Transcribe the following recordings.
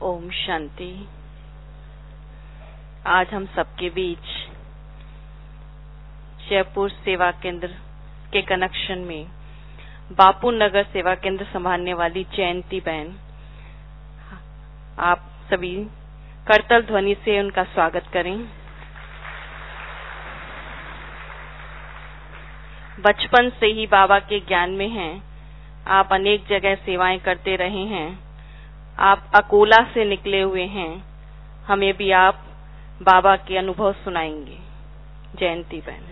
ओम शांति। आज हम सबके बीच जयपुर सेवा केंद्र के कनेक्शन में बापू नगर सेवा केंद्र संभालने वाली जयंती बहन, आप सभी करतल ध्वनि से उनका स्वागत करें। बचपन से ही बाबा के ज्ञान में हैं। आप अनेक जगह सेवाएं करते रहे हैं। आप अकोला से निकले हुए हैं। हमें भी आप बाबा के अनुभव सुनाएंगे। जयंती बहन।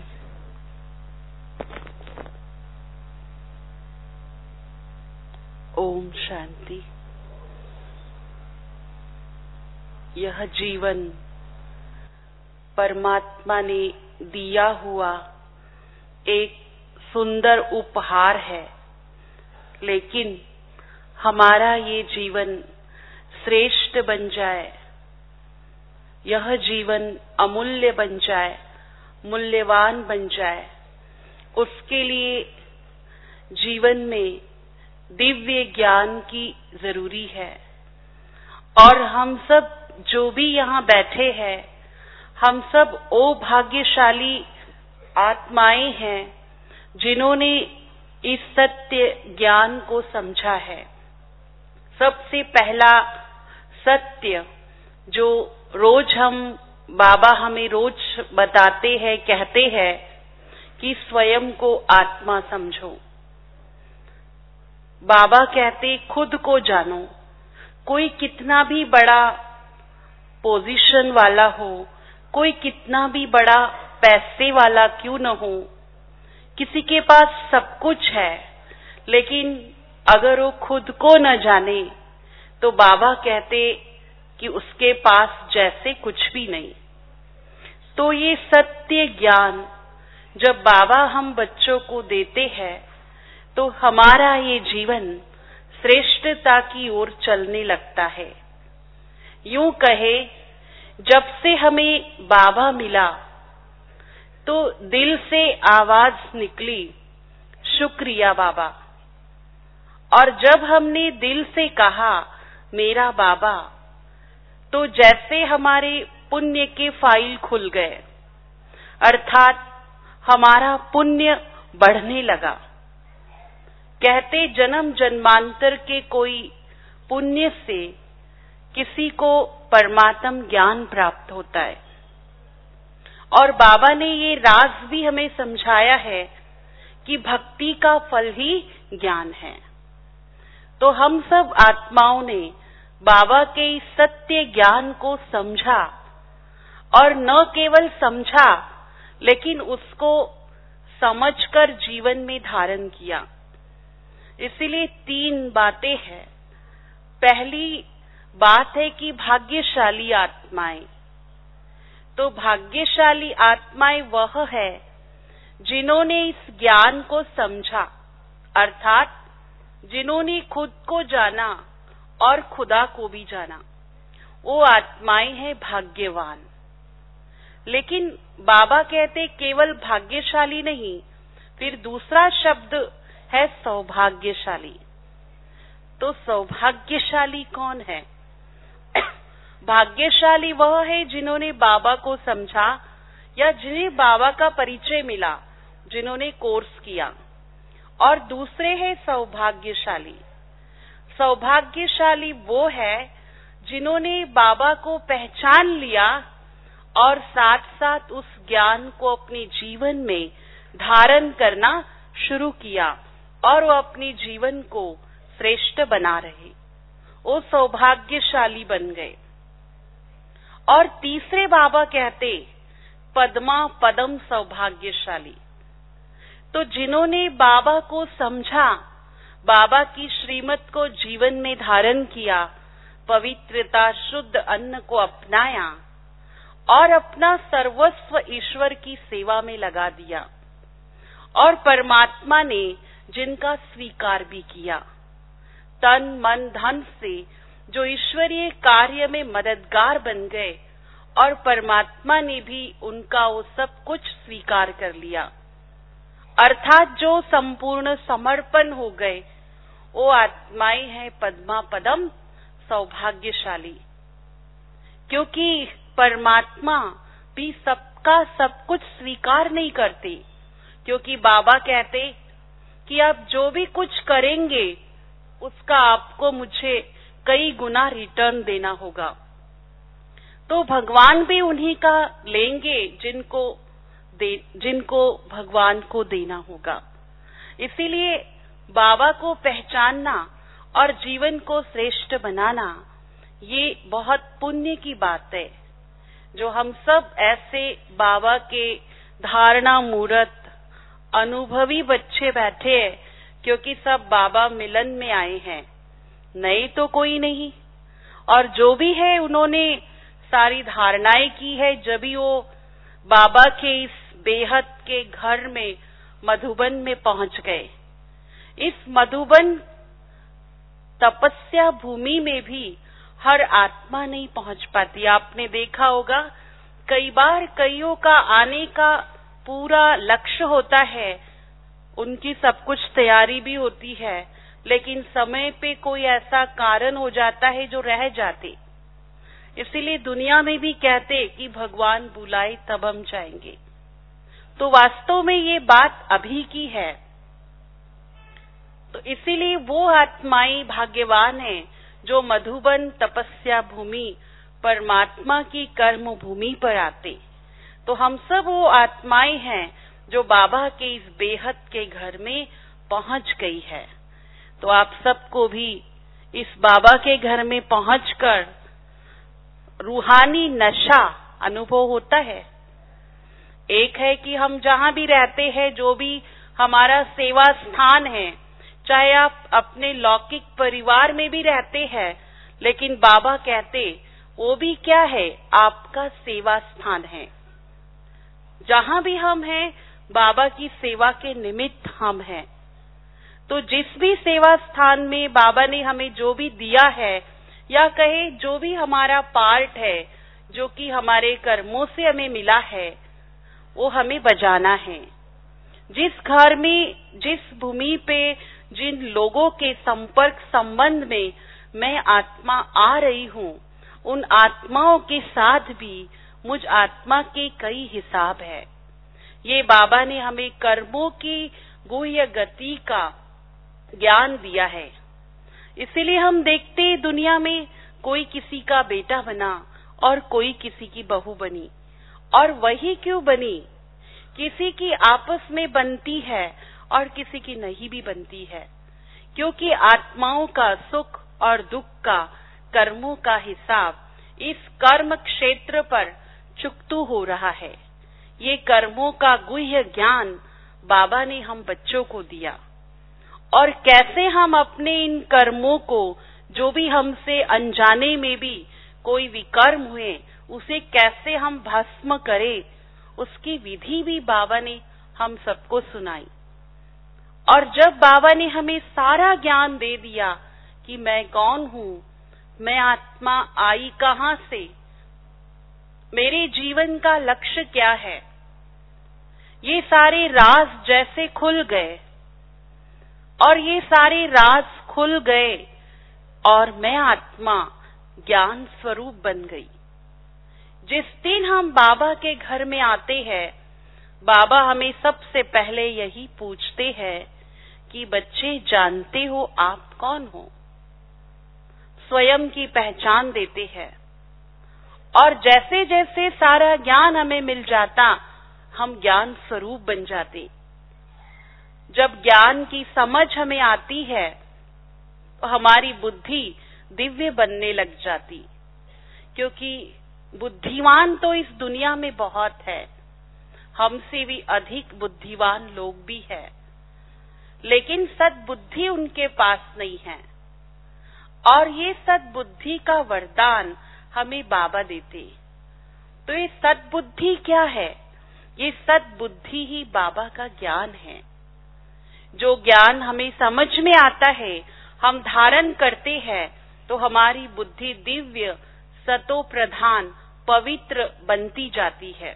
ओम शांति। यह जीवन परमात्मा ने दिया हुआ एक सुंदर उपहार है, लेकिन हमारा ये जीवन श्रेष्ठ बन जाए, यह जीवन अमूल्य बन जाए, मूल्यवान बन जाए, उसके लिए जीवन में दिव्य ज्ञान की जरूरी है। और हम सब जो भी यहाँ बैठे हैं, हम सब ओ भाग्यशाली आत्माएं हैं जिन्होंने इस सत्य ज्ञान को समझा है। सबसे पहला सत्य जो रोज बाबा हमें रोज बताते हैं, कहते हैं कि स्वयं को आत्मा समझो। बाबा कहते खुद को जानो। कोई कितना भी बड़ा पोजीशन वाला हो, कोई कितना भी बड़ा पैसे वाला क्यों न हो, किसी के पास सब कुछ है, लेकिन अगर वो खुद को न जाने तो बाबा कहते कि उसके पास जैसे कुछ भी नहीं। तो ये सत्य ज्ञान जब बाबा हम बच्चों को देते हैं तो हमारा ये जीवन श्रेष्ठता की ओर चलने लगता है। यूं कहे, जब से हमें बाबा मिला तो दिल से आवाज निकली, शुक्रिया बाबा। और जब हमने दिल से कहा मेरा बाबा, तो जैसे हमारे पुण्य के फाइल खुल गए, अर्थात हमारा पुण्य बढ़ने लगा। कहते जन्म जन्मांतर के कोई पुण्य से किसी को परमात्म ज्ञान प्राप्त होता है। और बाबा ने ये राज भी हमें समझाया है कि भक्ति का फल ही ज्ञान है। तो हम सब आत्माओं ने बाबा के इस सत्य ज्ञान को समझा, और न केवल समझा लेकिन उसको समझकर जीवन में धारण किया। इसीलिए 3 बातें हैं। पहली बात है कि भाग्यशाली आत्माएं। तो भाग्यशाली आत्माएं वह है जिन्होंने इस ज्ञान को समझा, अर्थात जिन्होंने खुद को जाना और खुदा को भी जाना। वो आत्माएं हैं भाग्यवान। लेकिन बाबा कहते केवल भाग्यशाली नहीं, फिर दूसरा शब्द है सौभाग्यशाली। तो सौभाग्यशाली कौन है? भाग्यशाली वह है जिन्होंने बाबा को समझा या जिन्हें बाबा का परिचय मिला, जिन्होंने कोर्स किया। और दूसरे है सौभाग्यशाली। सौभाग्यशाली वो है जिन्होंने बाबा को पहचान लिया और साथ साथ उस ज्ञान को अपने जीवन में धारण करना शुरू किया, और वो अपने जीवन को श्रेष्ठ बना रहे। वो सौभाग्यशाली बन गए। और तीसरे बाबा कहते पद्मा पदम सौभाग्यशाली। तो जिन्होंने बाबा को समझा, बाबा की श्रीमत को जीवन में धारण किया, पवित्रता शुद्ध अन्न को अपनाया और अपना सर्वस्व ईश्वर की सेवा में लगा दिया, और परमात्मा ने जिनका स्वीकार भी किया, तन मन धन से जो ईश्वरीय कार्य में मददगार बन गए, और परमात्मा ने भी उनका वो सब कुछ स्वीकार कर लिया, अर्थात जो संपूर्ण समर्पण हो गए, वो आत्माएं हैं पद्मा पदम सौभाग्यशाली, क्योंकि परमात्मा भी सबका सब कुछ स्वीकार नहीं करते, क्योंकि बाबा कहते कि आप जो भी कुछ करेंगे उसका आपको मुझे कई गुना रिटर्न देना होगा। तो भगवान भी उन्हीं का लेंगे जिनको भगवान को देना होगा। इसीलिए बाबा को पहचानना और जीवन को श्रेष्ठ बनाना ये बहुत पुण्य की बात है, जो हम सब ऐसे बाबा के धारणा मूर्त अनुभवी बच्चे बैठे हैं, क्योंकि सब बाबा मिलन में आए हैं, नए तो कोई नहीं। और जो भी है उन्होंने सारी धारणाएं की है जब भी वो बाबा के इस बेहद के घर में मधुबन में पहुंच गए। इस मधुबन तपस्या भूमि में भी हर आत्मा नहीं पहुंच पाती। आपने देखा होगा कई बार कईयों का आने का पूरा लक्ष्य होता है, उनकी सब कुछ तैयारी भी होती है, लेकिन समय पे कोई ऐसा कारण हो जाता है जो रह जाते। इसीलिए दुनिया में भी कहते कि भगवान बुलाए तब हम जाएंगे। तो वास्तव में ये बात अभी की है। तो इसीलिए वो आत्माएं भाग्यवान हैं जो मधुबन तपस्या भूमि परमात्मा की कर्म भूमि पर आते। तो हम सब वो आत्माएं हैं जो बाबा के इस बेहद के घर में पहुंच गई है। तो आप सबको भी इस बाबा के घर में पहुंचकर रूहानी नशा अनुभव होता है। एक है कि हम जहां भी रहते हैं, जो भी हमारा सेवा स्थान है, चाहे आप अपने लौकिक परिवार में भी रहते हैं, लेकिन बाबा कहते वो भी क्या है, आपका सेवा स्थान है। जहां भी हम हैं, बाबा की सेवा के निमित्त हम हैं। तो जिस भी सेवा स्थान में बाबा ने हमें जो भी दिया है, या कहे जो भी हमारा पार्ट है, जो कि हमारे कर्मों से हमें मिला है, वो हमें बजाना है। जिस घर में, जिस भूमि पे, जिन लोगों के संपर्क संबंध में मैं आत्मा आ रही हूँ, उन आत्माओं के साथ भी मुझ आत्मा के कई हिसाब है। ये बाबा ने हमें कर्मों की गुह्य गति का ज्ञान दिया है। इसीलिए हम देखते दुनिया में कोई किसी का बेटा बना और कोई किसी की बहू बनी। और वही क्यों बनी? किसी की आपस में बनती है और किसी की नहीं भी बनती है, क्योंकि आत्माओं का सुख और दुख का, कर्मों का हिसाब इस कर्म क्षेत्र पर चुकतू हो रहा है। ये कर्मों का गुह्य ज्ञान बाबा ने हम बच्चों को दिया, और कैसे हम अपने इन कर्मों को, जो भी हमसे अनजाने में भी कोई विकर्म हुए, उसे कैसे हम भस्म करें, उसकी विधि भी बाबा ने हम सबको सुनाई। और जब बाबा ने हमें सारा ज्ञान दे दिया कि मैं कौन हूँ, मैं आत्मा आई कहाँ से, मेरे जीवन का लक्ष्य क्या है, ये सारे राज जैसे खुल गए, और ये सारे राज खुल गए और मैं आत्मा ज्ञान स्वरूप बन गई। जिस दिन हम बाबा के घर में आते हैं, बाबा हमें सबसे पहले यही पूछते हैं कि बच्चे जानते हो आप कौन हो? स्वयं की पहचान देते हैं। और जैसे जैसे सारा ज्ञान हमें मिल जाता, हम ज्ञान स्वरूप बन जाते। जब ज्ञान की समझ हमें आती है, तो हमारी बुद्धि दिव्य बनने लग जाती, क्योंकि बुद्धिमान तो इस दुनिया में बहुत है, हमसे भी अधिक बुद्धिमान लोग भी हैं, लेकिन सद्बुद्धि उनके पास नहीं है। और ये सद्बुद्धि का वरदान हमें बाबा देते। तो ये सद्बुद्धि क्या है? ये सद्बुद्धि ही बाबा का ज्ञान है। जो ज्ञान हमें समझ में आता है, हम धारण करते हैं, तो हमारी बुद्धि दिव्य, सतो प्रधान, पवित्र बनती जाती है।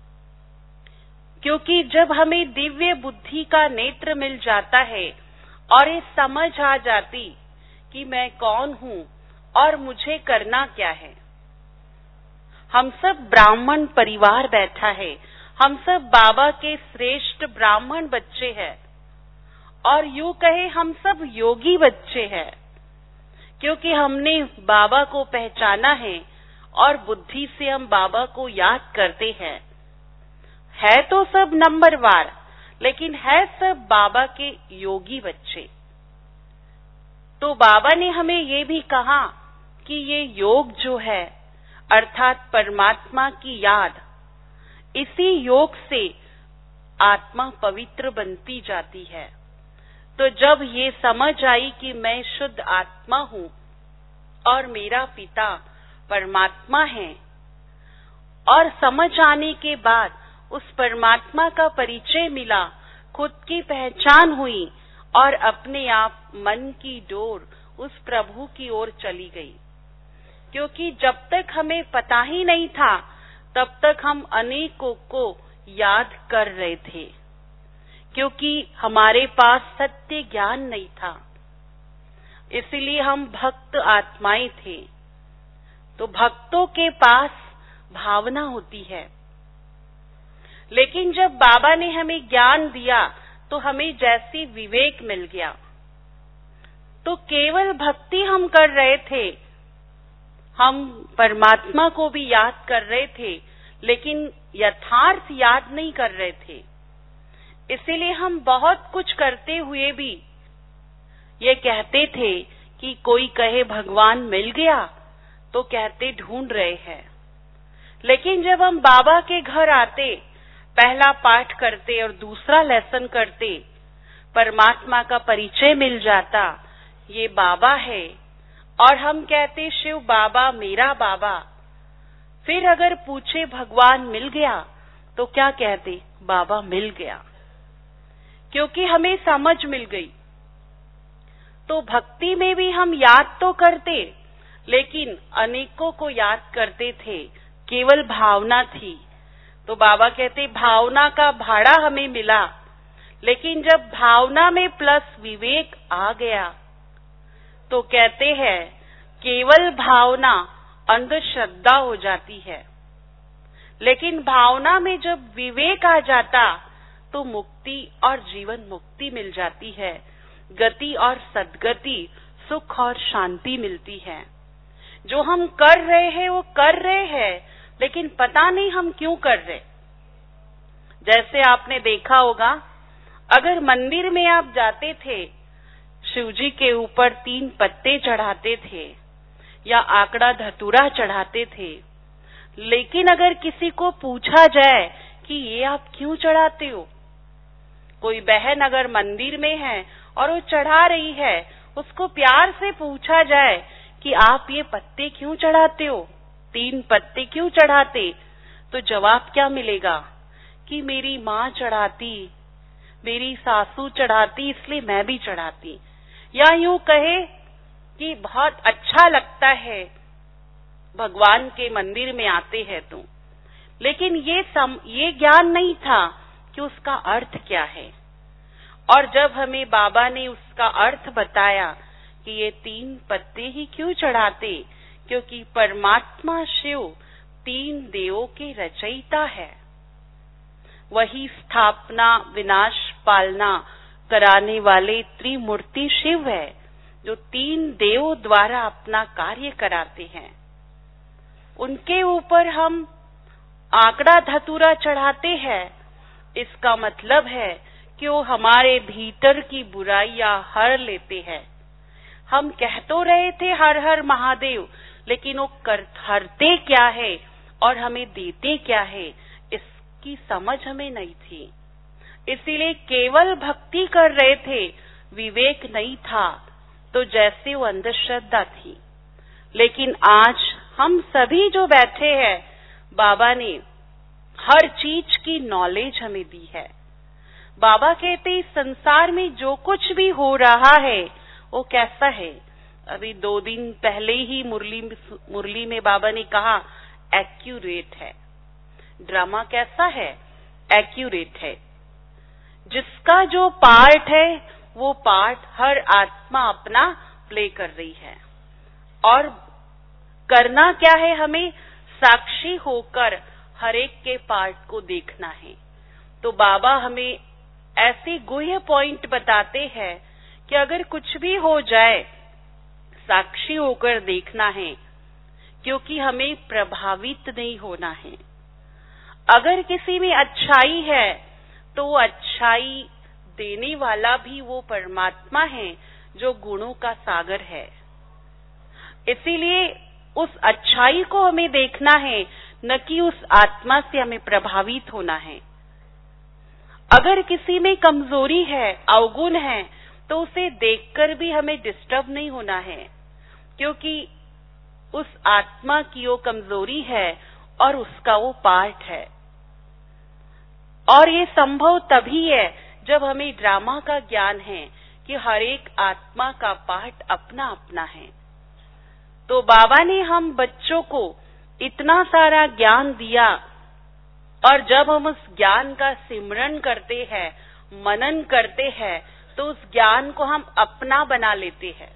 क्योंकि जब हमें दिव्य बुद्धि का नेत्र मिल जाता है और ये समझ आ जाती कि मैं कौन हूँ और मुझे करना क्या है। हम सब ब्राह्मण परिवार बैठा है, हम सब बाबा के श्रेष्ठ ब्राह्मण बच्चे हैं, और यूं कहे हम सब योगी बच्चे हैं, क्योंकि हमने बाबा को पहचाना है और बुद्धि से हम बाबा को याद करते हैं। है तो सब नंबरवार, लेकिन है सब बाबा के योगी बच्चे। तो बाबा ने हमें ये भी कहा कि ये योग जो है अर्थात परमात्मा की याद, इसी योग से आत्मा पवित्र बनती जाती है। तो जब ये समझ आई कि मैं शुद्ध आत्मा हूं और मेरा पिता परमात्मा है, और समझ आने के बाद उस परमात्मा का परिचय मिला, खुद की पहचान हुई और अपने आप मन की डोर उस प्रभु की ओर चली गई। क्योंकि जब तक हमें पता ही नहीं था तब तक हम अनेकों को याद कर रहे थे, क्योंकि हमारे पास सत्य ज्ञान नहीं था, इसलिए हम भक्त आत्माएं थे। तो भक्तों के पास भावना होती है, लेकिन जब बाबा ने हमें ज्ञान दिया तो हमें जैसी विवेक मिल गया। तो केवल भक्ति हम कर रहे थे, हम परमात्मा को भी याद कर रहे थे, लेकिन यथार्थ याद नहीं कर रहे थे। इसीलिए हम बहुत कुछ करते हुए भी ये कहते थे कि कोई कहे भगवान मिल गया तो कहते ढूंढ रहे हैं। लेकिन जब हम बाबा के घर आते, पहला पाठ करते और दूसरा लेसन करते, परमात्मा का परिचय मिल जाता, ये बाबा है, और हम कहते शिव बाबा मेरा बाबा। फिर अगर पूछे भगवान मिल गया तो क्या कहते, बाबा मिल गया, क्योंकि हमें समझ मिल गई। तो भक्ति में भी हम याद तो करते, लेकिन अनेकों को याद करते थे, केवल भावना थी। तो बाबा कहते भावना का भाड़ा हमें मिला, लेकिन जब भावना में प्लस विवेक आ गया तो कहते हैं केवल भावना अंधश्रद्धा हो जाती है, लेकिन भावना में जब विवेक आ जाता तो मुक्ति और जीवन मुक्ति मिल जाती है, गति और सद्गति, सुख और शांति मिलती है। जो हम कर रहे हैं वो कर रहे हैं, लेकिन पता नहीं हम क्यों कर रहे। जैसे आपने देखा होगा, अगर मंदिर में आप जाते थे, शिवजी के ऊपर 3 पत्ते चढ़ाते थे या आंकड़ा धतूरा चढ़ाते थे, लेकिन अगर किसी को पूछा जाए कि ये आप क्यों चढ़ाते हो, कोई बहन अगर मंदिर में है और वो चढ़ा रही है, उसको प्यार से पूछा जाए कि आप ये पत्ते क्यों चढ़ाते हो, 3 पत्ते क्यों चढ़ाते, तो जवाब क्या मिलेगा कि मेरी माँ चढ़ाती, मेरी सासू चढ़ाती, इसलिए मैं भी चढ़ाती। या यूं कहे कि बहुत अच्छा लगता है भगवान के मंदिर में आते हैं तो, लेकिन ये ज्ञान नहीं था कि उसका अर्थ क्या है। और जब हमें बाबा ने उसका अर्थ बताया कि ये 3 पत्ते ही क्यों चढ़ाते, क्योंकि परमात्मा शिव 3 देवों के रचयिता है, वही स्थापना विनाश पालना कराने वाले त्रिमूर्ति शिव है, जो 3 देवों द्वारा अपना कार्य कराते हैं। उनके ऊपर हम आंकड़ा धतूरा चढ़ाते हैं, इसका मतलब है कि वो हमारे भीतर की बुराइयां हर लेते हैं। हम कह तो रहे थे हर हर महादेव, लेकिन वो हरते क्या है और हमें देते क्या है, इसकी समझ हमें नहीं थी। इसीलिए केवल भक्ति कर रहे थे, विवेक नहीं था, तो जैसे वो अंधश्रद्धा थी। लेकिन आज हम सभी जो बैठे हैं, बाबा ने हर चीज की नॉलेज हमें दी है। बाबा कहते इस संसार में जो कुछ भी हो रहा है वो कैसा है। अभी 2 दिन पहले ही मुरली में बाबा ने कहा एक्यूरेट है। ड्रामा कैसा है, एक्यूरेट है। जिसका जो पार्ट है वो पार्ट हर आत्मा अपना प्ले कर रही है। और करना क्या है, हमें साक्षी होकर हर एक के पार्ट को देखना है। तो बाबा हमें ऐसे गुह्य पॉइंट बताते हैं कि अगर कुछ भी हो जाए साक्षी होकर देखना है, क्योंकि हमें प्रभावित नहीं होना है। अगर किसी में अच्छाई है तो अच्छाई देने वाला भी वो परमात्मा है जो गुणों का सागर है। इसीलिए उस अच्छाई को हमें देखना है, न कि उस आत्मा से हमें प्रभावित होना है। अगर किसी में कमजोरी है, अवगुण है, तो उसे देखकर भी हमें डिस्टर्ब नहीं होना है, क्योंकि उस आत्मा की वो कमजोरी है और उसका वो पार्ट है। और ये संभव तभी है जब हमें ड्रामा का ज्ञान है कि हर एक आत्मा का पार्ट अपना अपना है। तो बाबा ने हम बच्चों को इतना सारा ज्ञान दिया, और जब हम उस ज्ञान का सिमरन करते हैं, मनन करते हैं, तो उस ज्ञान को हम अपना बना लेते हैं।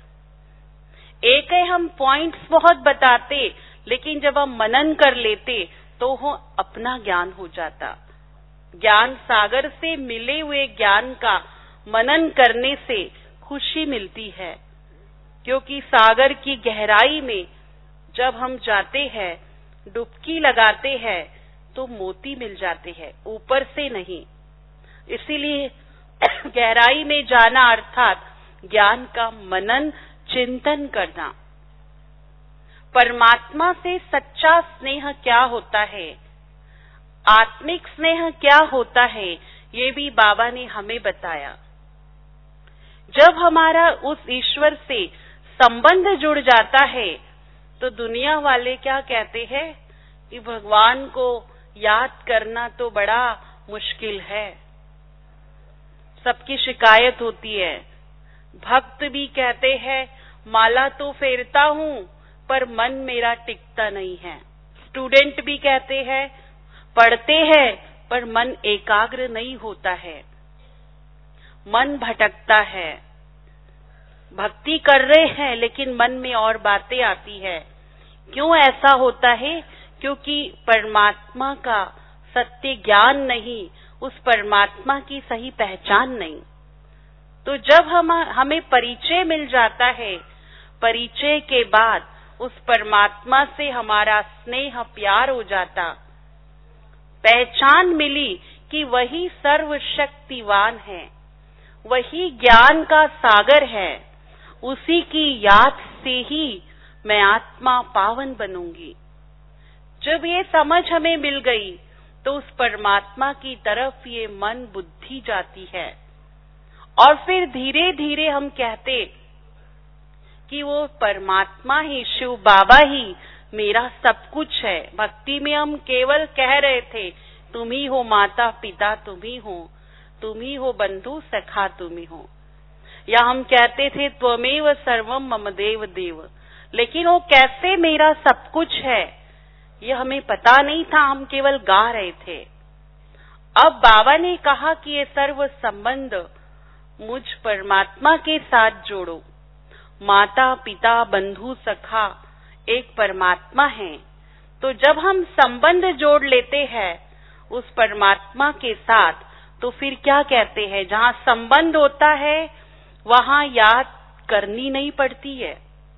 एक है हम पॉइंट्स बहुत बताते, लेकिन जब हम मनन कर लेते तो वो अपना ज्ञान हो जाता। ज्ञान सागर से मिले हुए ज्ञान का मनन करने से खुशी मिलती है, क्योंकि सागर की गहराई में जब हम जाते हैं, डुबकी लगाते हैं, तो मोती मिल जाते हैं, ऊपर से नहीं। इसीलिए गहराई में जाना अर्थात ज्ञान का मनन चिंतन करना। परमात्मा से सच्चा स्नेह क्या होता है, आत्मिक स्नेह क्या होता है, ये भी बाबा ने हमें बताया। जब हमारा उस ईश्वर से संबंध जुड़ जाता है तो दुनिया वाले क्या कहते हैं कि भगवान को याद करना तो बड़ा मुश्किल है। सबकी शिकायत होती है। भक्त भी कहते हैं माला तो फेरता हूं पर मन मेरा टिकता नहीं है। स्टूडेंट भी कहते हैं पढ़ते हैं पर मन एकाग्र नहीं होता है, मन भटकता है। भक्ति कर रहे हैं लेकिन मन में और बातें आती है। क्यों ऐसा होता है? क्योंकि परमात्मा का सत्य ज्ञान नहीं, उस परमात्मा की सही पहचान नहीं। तो जब हमें परिचय मिल जाता है, परिचय के बाद उस परमात्मा से हमारा स्नेह प्यार हो जाता, पहचान मिली कि वही सर्वशक्तिवान है, वही ज्ञान का सागर है, उसी की याद से ही मैं आत्मा पावन बनूंगी। जब ये समझ हमें मिल गई तो उस परमात्मा की तरफ ये मन बुद्धि जाती है, और फिर धीरे धीरे हम कहते कि वो परमात्मा ही, शिव बाबा ही मेरा सब कुछ है। भक्ति में हम केवल कह रहे थे तुम ही हो माता पिता, तुम ही हो बंधु सखा, तुम ही हो। या हम कहते थे त्वमेव सर्वम मम देव देव, लेकिन वो कैसे मेरा सब कुछ है ये हमें पता नहीं था, हम केवल गा रहे थे। अब बाबा ने कहा कि ये सर्व संबंध मुझ परमात्मा के साथ जोड़ो। माता पिता बंधु सखा एक परमात्मा है। तो जब हम संबंध जोड़ लेते हैं उस परमात्मा के साथ, तो फिर क्या कहते हैं, जहां संबंध होता है वहां याद करनी नहीं पड़ती है।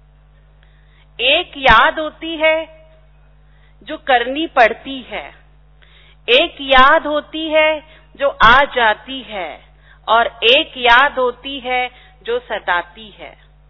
एक याद होती है जो करनी पड़ती है, एक याद होती है जो आ जाती है, और एक याद होती है जो सताती है।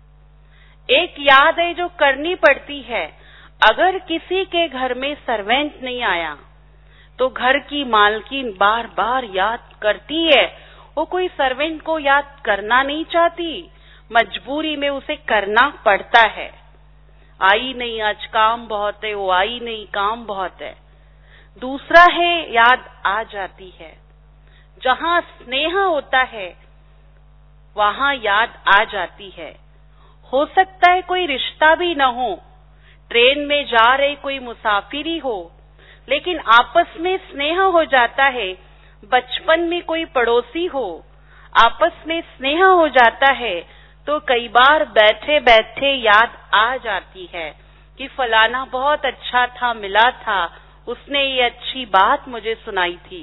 एक याद है जो करनी पड़ती है। अगर किसी के घर में सर्वेंट नहीं आया तो घर की मालकिन बार बार याद करती है। वो कोई सर्वेंट को याद करना नहीं चाहती, मजबूरी में उसे करना पड़ता है। आई नहीं, आज काम बहुत है, वो आई नहीं, काम बहुत है। दूसरा है याद आ जाती है। जहां स्नेह होता है वहां याद आ जाती है। हो सकता है कोई रिश्ता भी न हो, ट्रेन में जा रहे कोई मुसाफिर ही हो, लेकिन आपस में स्नेह हो जाता है। बचपन में कोई पड़ोसी हो, आपस में स्नेह हो जाता है, तो कई बार बैठे बैठे याद आ जाती है कि फलाना बहुत अच्छा था, मिला था, उसने ये अच्छी बात मुझे सुनाई थी।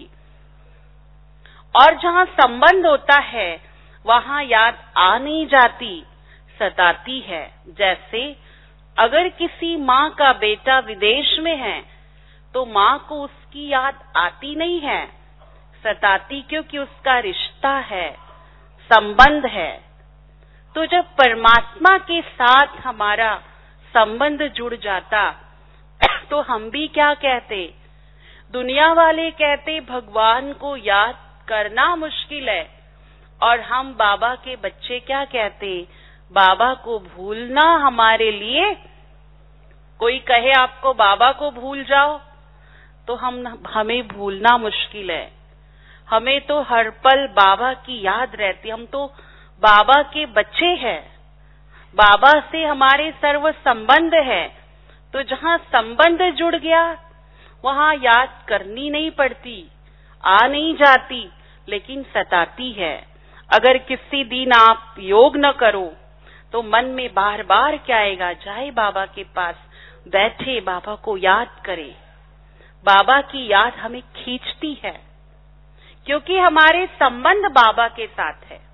और जहाँ संबंध होता है वहाँ याद आ नहीं जाती, सताती है। जैसे अगर किसी माँ का बेटा विदेश में है तो माँ को उसकी याद आती नहीं है, सताती, क्योंकि उसका रिश्ता है, संबंध है। तो जब परमात्मा के साथ हमारा संबंध जुड़ जाता तो हम भी क्या कहते, दुनिया वाले कहते भगवान को याद करना मुश्किल है, और हम बाबा के बच्चे क्या कहते, बाबा को भूलना हमारे लिए, कोई कहे आपको बाबा को भूल जाओ तो हमें भूलना मुश्किल है। हमें तो हर पल बाबा की याद रहती, हम तो बाबा के बच्चे हैं, बाबा से हमारे सर्व संबंध है। तो जहाँ संबंध जुड़ गया वहाँ याद करनी नहीं पड़ती, आ नहीं जाती, लेकिन सताती है। अगर किसी दिन आप योग न करो तो मन में बार बार क्या आएगा, जाए बाबा के पास, बैठे बाबा को याद करे। बाबा की याद हमें खींचती है क्योंकि हमारे संबंध बाबा के साथ है।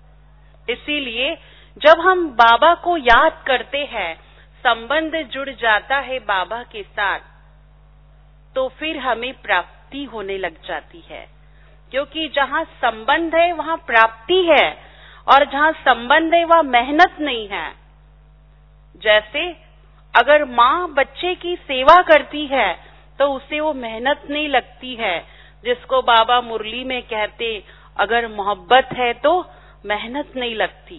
इसीलिए जब हम बाबा को याद करते हैं, संबंध जुड़ जाता है बाबा के साथ, तो फिर हमें प्राप्ति होने लग जाती है। क्योंकि जहाँ संबंध है वहाँ प्राप्ति है, और जहाँ संबंध है वहाँ मेहनत नहीं है। जैसे अगर माँ बच्चे की सेवा करती है तो उसे वो मेहनत नहीं लगती है, जिसको बाबा मुरली में कहते, अगर मोहब्बत है तो मेहनत नहीं लगती।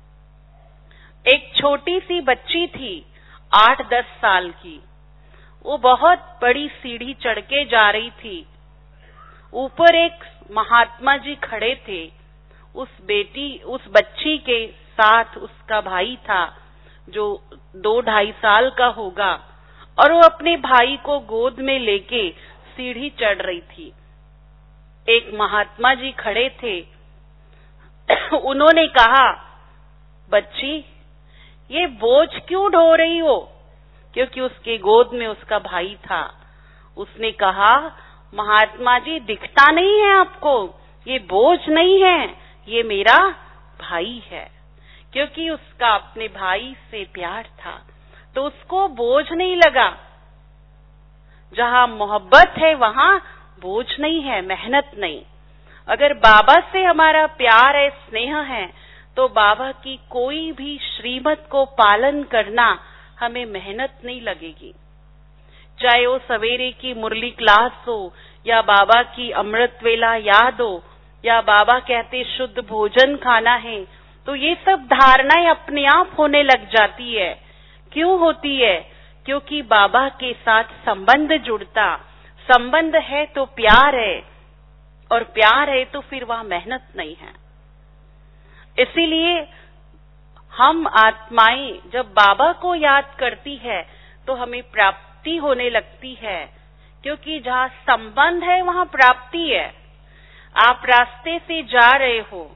एक छोटी सी बच्ची थी 8-10 साल की, वो बहुत बड़ी सीढ़ी चढ़ के जा रही थी। ऊपर एक महात्मा जी खड़े थे, उस बच्ची के साथ उसका भाई था जो 2-2.5 साल का होगा, और वो अपने भाई को गोद में लेके सीढ़ी चढ़ रही थी। एक महात्मा जी खड़े थे, उन्होंने कहा, बच्ची ये बोझ क्यों ढो रही हो, क्योंकि उसके गोद में उसका भाई था। उसने कहा, महात्मा जी दिखता नहीं है आपको, ये बोझ नहीं है, ये मेरा भाई है। क्योंकि उसका अपने भाई से प्यार था तो उसको बोझ नहीं लगा। जहाँ मोहब्बत है वहाँ बोझ नहीं है, मेहनत नहीं। अगर बाबा से हमारा प्यार है, स्नेह है, तो बाबा की कोई भी श्रीमत को पालन करना हमें मेहनत नहीं लगेगी। चाहे वो सवेरे की मुरली क्लास हो, या बाबा की अमृत वेला याद हो, या बाबा कहते शुद्ध भोजन खाना है, तो ये सब धारणाएं अपने आप होने लग जाती है। क्यों होती है? क्योंकि बाबा के साथ संबंध जुड़ता, संबंध है तो प्यार है, और प्यार है तो फिर वहां मेहनत नहीं है। इसीलिए हम आत्माएं जब बाबा को याद करती है तो हमें प्राप्ति होने लगती है, क्योंकि जहाँ संबंध है वहाँ प्राप्ति है। आप रास्ते से जा रहे हो,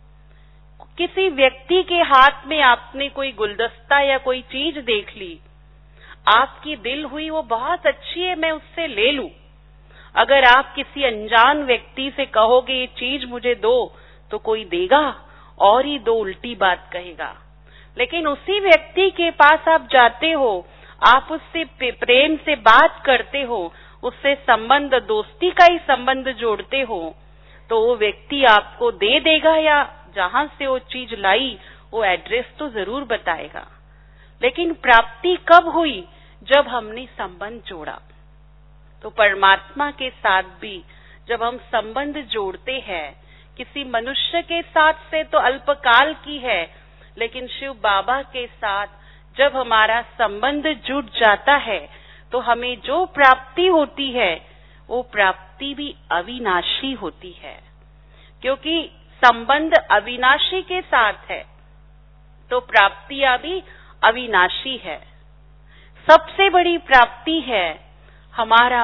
किसी व्यक्ति के हाथ में आपने कोई गुलदस्ता या कोई चीज देख ली, आपकी दिल हुई वो बहुत अच्छी है, मैं उससे ले लूं। अगर आप किसी अनजान व्यक्ति से कहोगे ये चीज मुझे दो, तो कोई देगा और ही 2 उल्टी बात कहेगा। लेकिन उसी व्यक्ति के पास आप जाते हो, आप उससे प्रेम से बात करते हो, उससे संबंध, दोस्ती का ही संबंध जोड़ते हो, तो वो व्यक्ति आपको दे देगा, या जहां से वो चीज लाई वो एड्रेस तो जरूर बताएगा। लेकिन प्राप्ति कब हुई? जब हमने संबंध जोड़ा। तो परमात्मा के साथ भी जब हम संबंध जोड़ते हैं, किसी मनुष्य के साथ से तो अल्पकाल की है, लेकिन शिव बाबा के साथ जब हमारा संबंध जुड़ जाता है तो हमें जो प्राप्ति होती है वो प्राप्ति भी अविनाशी होती है। क्योंकि संबंध अविनाशी के साथ है तो प्राप्तियां भी अविनाशी है। सबसे बड़ी प्राप्ति है हमारा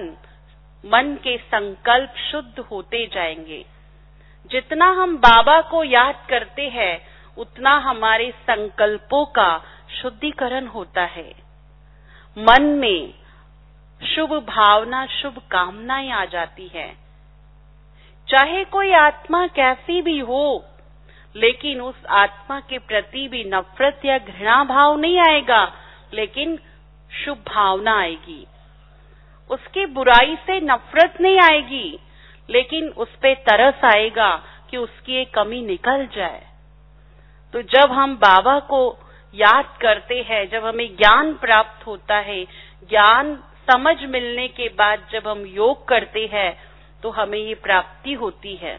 मन के संकल्प शुद्ध होते जाएंगे। जितना हम बाबा को याद करते हैं उतना हमारे संकल्पों का शुद्धिकरण होता है। मन में शुभ भावना, शुभ कामनाएं आ जाती है। चाहे कोई आत्मा कैसी भी हो, लेकिन उस आत्मा के प्रति भी नफरत या घृणा भाव नहीं आएगा, लेकिन शुभ भावना आएगी। उसकी बुराई से नफरत नहीं आएगी, लेकिन उस पे तरस आएगा कि उसकी एक कमी निकल जाए। तो जब हम बाबा को याद करते हैं, जब हमें ज्ञान प्राप्त होता है, ज्ञान समझ मिलने के बाद जब हम योग करते हैं, तो हमें ये प्राप्ति होती है।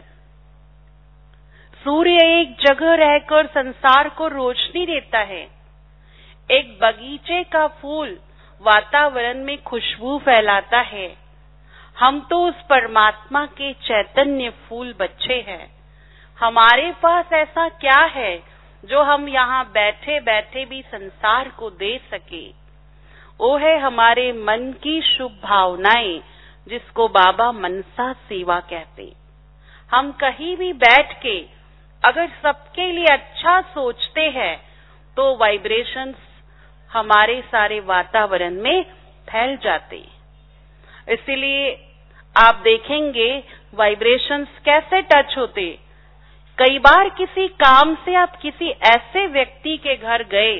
सूर्य एक जगह रहकर संसार को रोशनी देता है। एक बगीचे का फूल वातावरण में खुशबू फैलाता है। हम तो उस परमात्मा के चैतन्य फूल बच्चे हैं। हमारे पास ऐसा क्या है जो हम यहाँ बैठे बैठे भी संसार को दे सके? वो है हमारे मन की शुभ भावनाएं, जिसको बाबा मनसा सेवा कहते। हम कहीं भी बैठ के अगर सबके लिए अच्छा सोचते हैं, तो वाइब्रेशंस हमारे सारे वातावरण में फैल जाते। इसीलिए आप देखेंगे वाइब्रेशंस कैसे टच होते। कई बार किसी काम से आप किसी ऐसे व्यक्ति के घर गए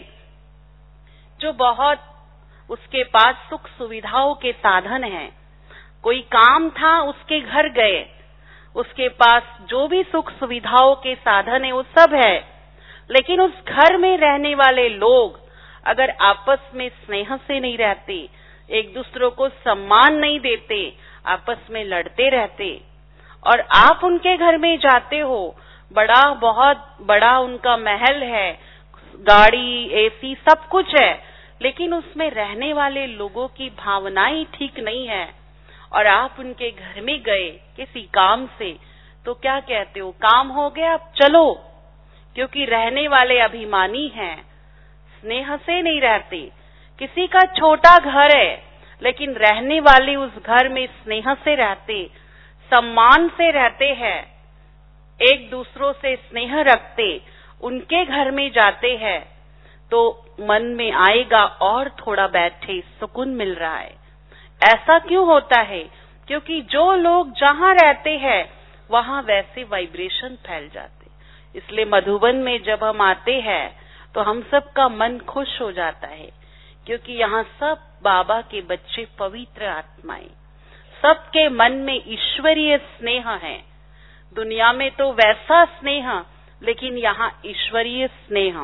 जो बहुत उसके पास सुख सुविधाओं के साधन हैं, कोई काम था, उसके घर गए, उसके पास जो भी सुख सुविधाओं के साधन है वो सब है, लेकिन उस घर में रहने वाले लोग अगर आपस में स्नेह से नहीं रहते, एक दूसरों को सम्मान नहीं देते, आपस में लड़ते रहते, और आप उनके घर में जाते हो, बहुत बड़ा उनका महल है, गाड़ी, एसी सब कुछ है, लेकिन उसमें रहने वाले लोगों की भावनाएं ठीक नहीं है, और आप उनके घर में गए किसी काम से, तो क्या कहते हो? काम हो गया, अब चलो, क्योंकि रहने वाले अभिमानी हैं, स्नेह से नहीं रहते। किसी का छोटा घर है, लेकिन रहने वाले उस घर में स्नेह से रहते, सम्मान से रहते हैं, एक दूसरों से स्नेह रखते, उनके घर में जाते हैं, तो मन में आएगा और थोड़ा बैठे, सुकून मिल रहा है। ऐसा क्यों होता है? क्योंकि जो लोग जहां रहते हैं वहां वैसे वाइब्रेशन फैल जाते। इसलिए मधुबन में जब हम आते हैं तो हम सब का मन खुश हो जाता है, क्योंकि यहाँ सब बाबा के बच्चे पवित्र आत्माएं, सबके मन में ईश्वरीय स्नेह है। दुनिया में तो वैसा स्नेह, लेकिन यहाँ ईश्वरीय स्नेह,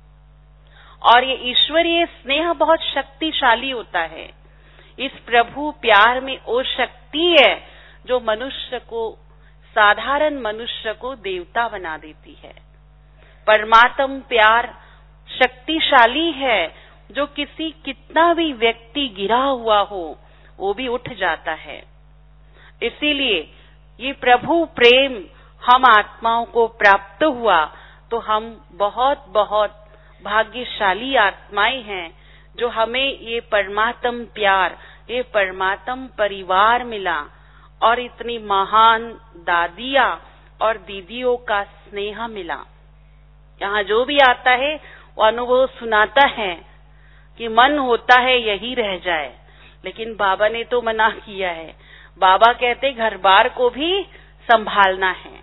और ये ईश्वरीय स्नेह बहुत शक्तिशाली होता है। इस प्रभु प्यार में वो शक्ति है जो मनुष्य को, साधारण मनुष्य को देवता बना देती है। परमात्म प्यार शक्तिशाली है, जो कितना भी व्यक्ति गिरा हुआ हो वो भी उठ जाता है। इसीलिए ये प्रभु प्रेम हम आत्माओं को प्राप्त हुआ तो हम बहुत बहुत भाग्यशाली आत्माएं हैं, जो हमें ये परमात्म प्यार, ये परमात्म परिवार मिला, और इतनी महान दादियां और दीदियों का स्नेह मिला। यहाँ जो भी आता है वो अनुभव सुनाता है कि मन होता है यही रह जाए, लेकिन बाबा ने तो मना किया है। बाबा कहते घर बार को भी संभालना है,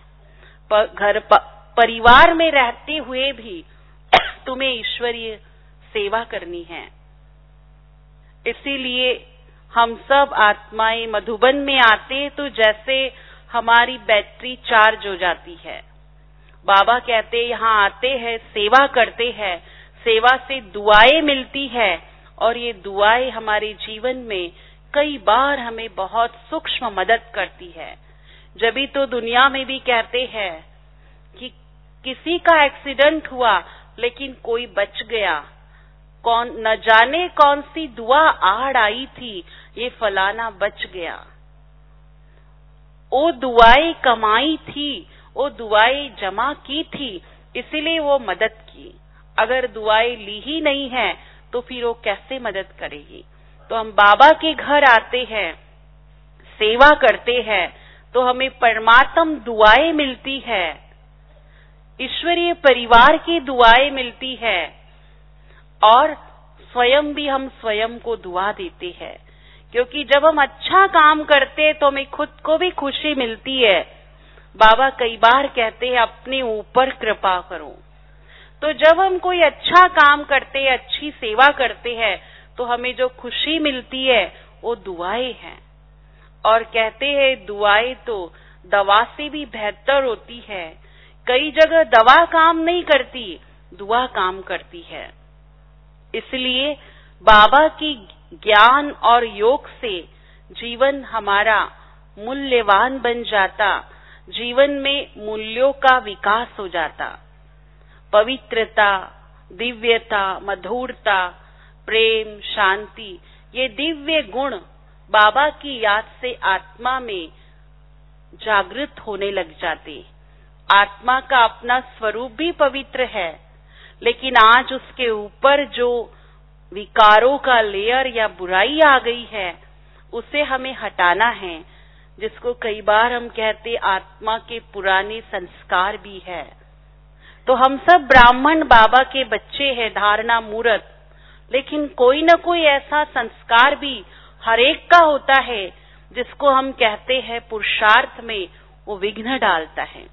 परिवार में रहते हुए भी तुम्हें ईश्वरीय सेवा करनी है। इसीलिए हम सब आत्माएं मधुबन में आते तो जैसे हमारी बैटरी चार्ज हो जाती है। बाबा कहते यहाँ आते हैं, सेवा करते हैं, सेवा से दुआएं मिलती है, और ये दुआएं हमारे जीवन में कई बार हमें बहुत सूक्ष्म मदद करती है। जभी तो दुनिया में भी कहते हैं कि किसी का एक्सीडेंट हुआ लेकिन कोई बच गया, कौन न जाने कौन सी दुआ आड़ आई थी, ये फलाना बच गया। वो दुआएं कमाई थी, वो दुआएं जमा की थी, इसीलिए वो मदद की। अगर दुआएं ली ही नहीं है तो फिर वो कैसे मदद करेगी? तो हम बाबा के घर आते हैं, सेवा करते हैं, तो हमें परमात्म दुआएं मिलती है। ईश्वरीय परिवार की दुआएं मिलती है और स्वयं भी हम स्वयं को दुआ देते हैं, क्योंकि जब हम अच्छा काम करते हैं तो हमें खुद को भी खुशी मिलती है। बाबा कई बार कहते हैं अपने ऊपर कृपा करो। तो जब हम कोई अच्छा काम करते हैं, अच्छी सेवा करते हैं, तो हमें जो खुशी मिलती है वो दुआएं हैं। और कहते हैं दुआएं तो दवा से भी बेहतर होती है। कई जगह दवा काम नहीं करती, दुआ काम करती है। इसलिए बाबा की ज्ञान और योग से जीवन हमारा मूल्यवान बन जाता, जीवन में मूल्यों का विकास हो जाता। पवित्रता, दिव्यता, मधुरता, प्रेम, शांति, ये दिव्य गुण बाबा की याद से आत्मा में जागृत होने लग जाते। आत्मा का अपना स्वरूप भी पवित्र है, लेकिन आज उसके ऊपर जो विकारों का लेयर या बुराई आ गई है, उसे हमें हटाना है, जिसको कई बार हम कहते आत्मा के पुराने संस्कार भी है। तो हम सब ब्राह्मण बाबा के बच्चे हैं, धारणा मूर्त, लेकिन कोई न कोई ऐसा संस्कार भी हर एक का होता है जिसको हम कहते हैं पुरुषार्थ में वो विघ्न डालता है।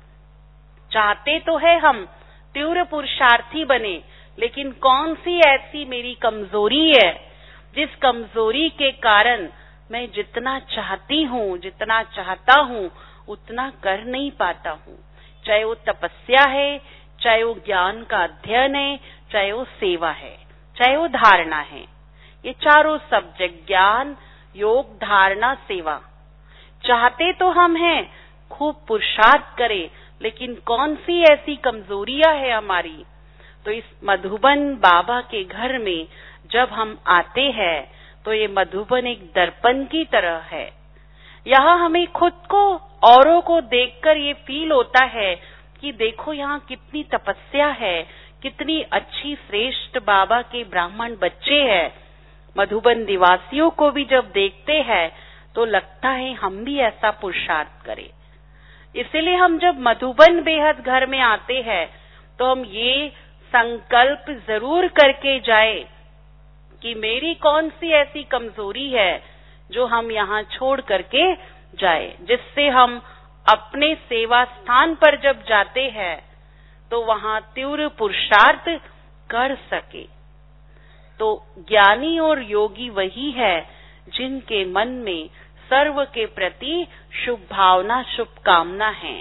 चाहते तो है हम तीव्र पुरुषार्थी बने, लेकिन कौन सी ऐसी मेरी कमजोरी है जिस कमजोरी के कारण मैं जितना चाहती हूँ, जितना चाहता हूँ, उतना कर नहीं पाता हूँ। चाहे वो तपस्या है, चाहे वो ज्ञान का अध्ययन है, चाहे वो सेवा है, चाहे वो धारणा है। ये चारों सब्जेक्ट ज्ञान, योग, धारणा, सेवा, चाहते तो हम हैं खूब पुरुषार्थ करें, लेकिन कौन सी ऐसी कमजोरियां है हमारी। तो इस मधुबन बाबा के घर में जब हम आते हैं तो ये मधुबन एक दर्पण की तरह है। यहाँ हमें खुद को, औरों को देखकर ये फील होता है कि देखो यहाँ कितनी तपस्या है, कितनी अच्छी श्रेष्ठ बाबा के ब्राह्मण बच्चे हैं। मधुबन निवासियों को भी जब देखते हैं तो लगता है हम भी ऐसा पुरुषार्थ करें। इसलिए हम जब मधुबन बेहद घर में आते हैं तो हम ये संकल्प जरूर करके जाए कि मेरी कौन सी ऐसी कमजोरी है जो हम यहाँ छोड़ करके जाए, जिससे हम अपने सेवा स्थान पर जब जाते हैं तो वहाँ तीव्र पुरुषार्थ कर सके। तो ज्ञानी और योगी वही है जिनके मन में सर्व के प्रति शुभ भावना, शुभकामना है।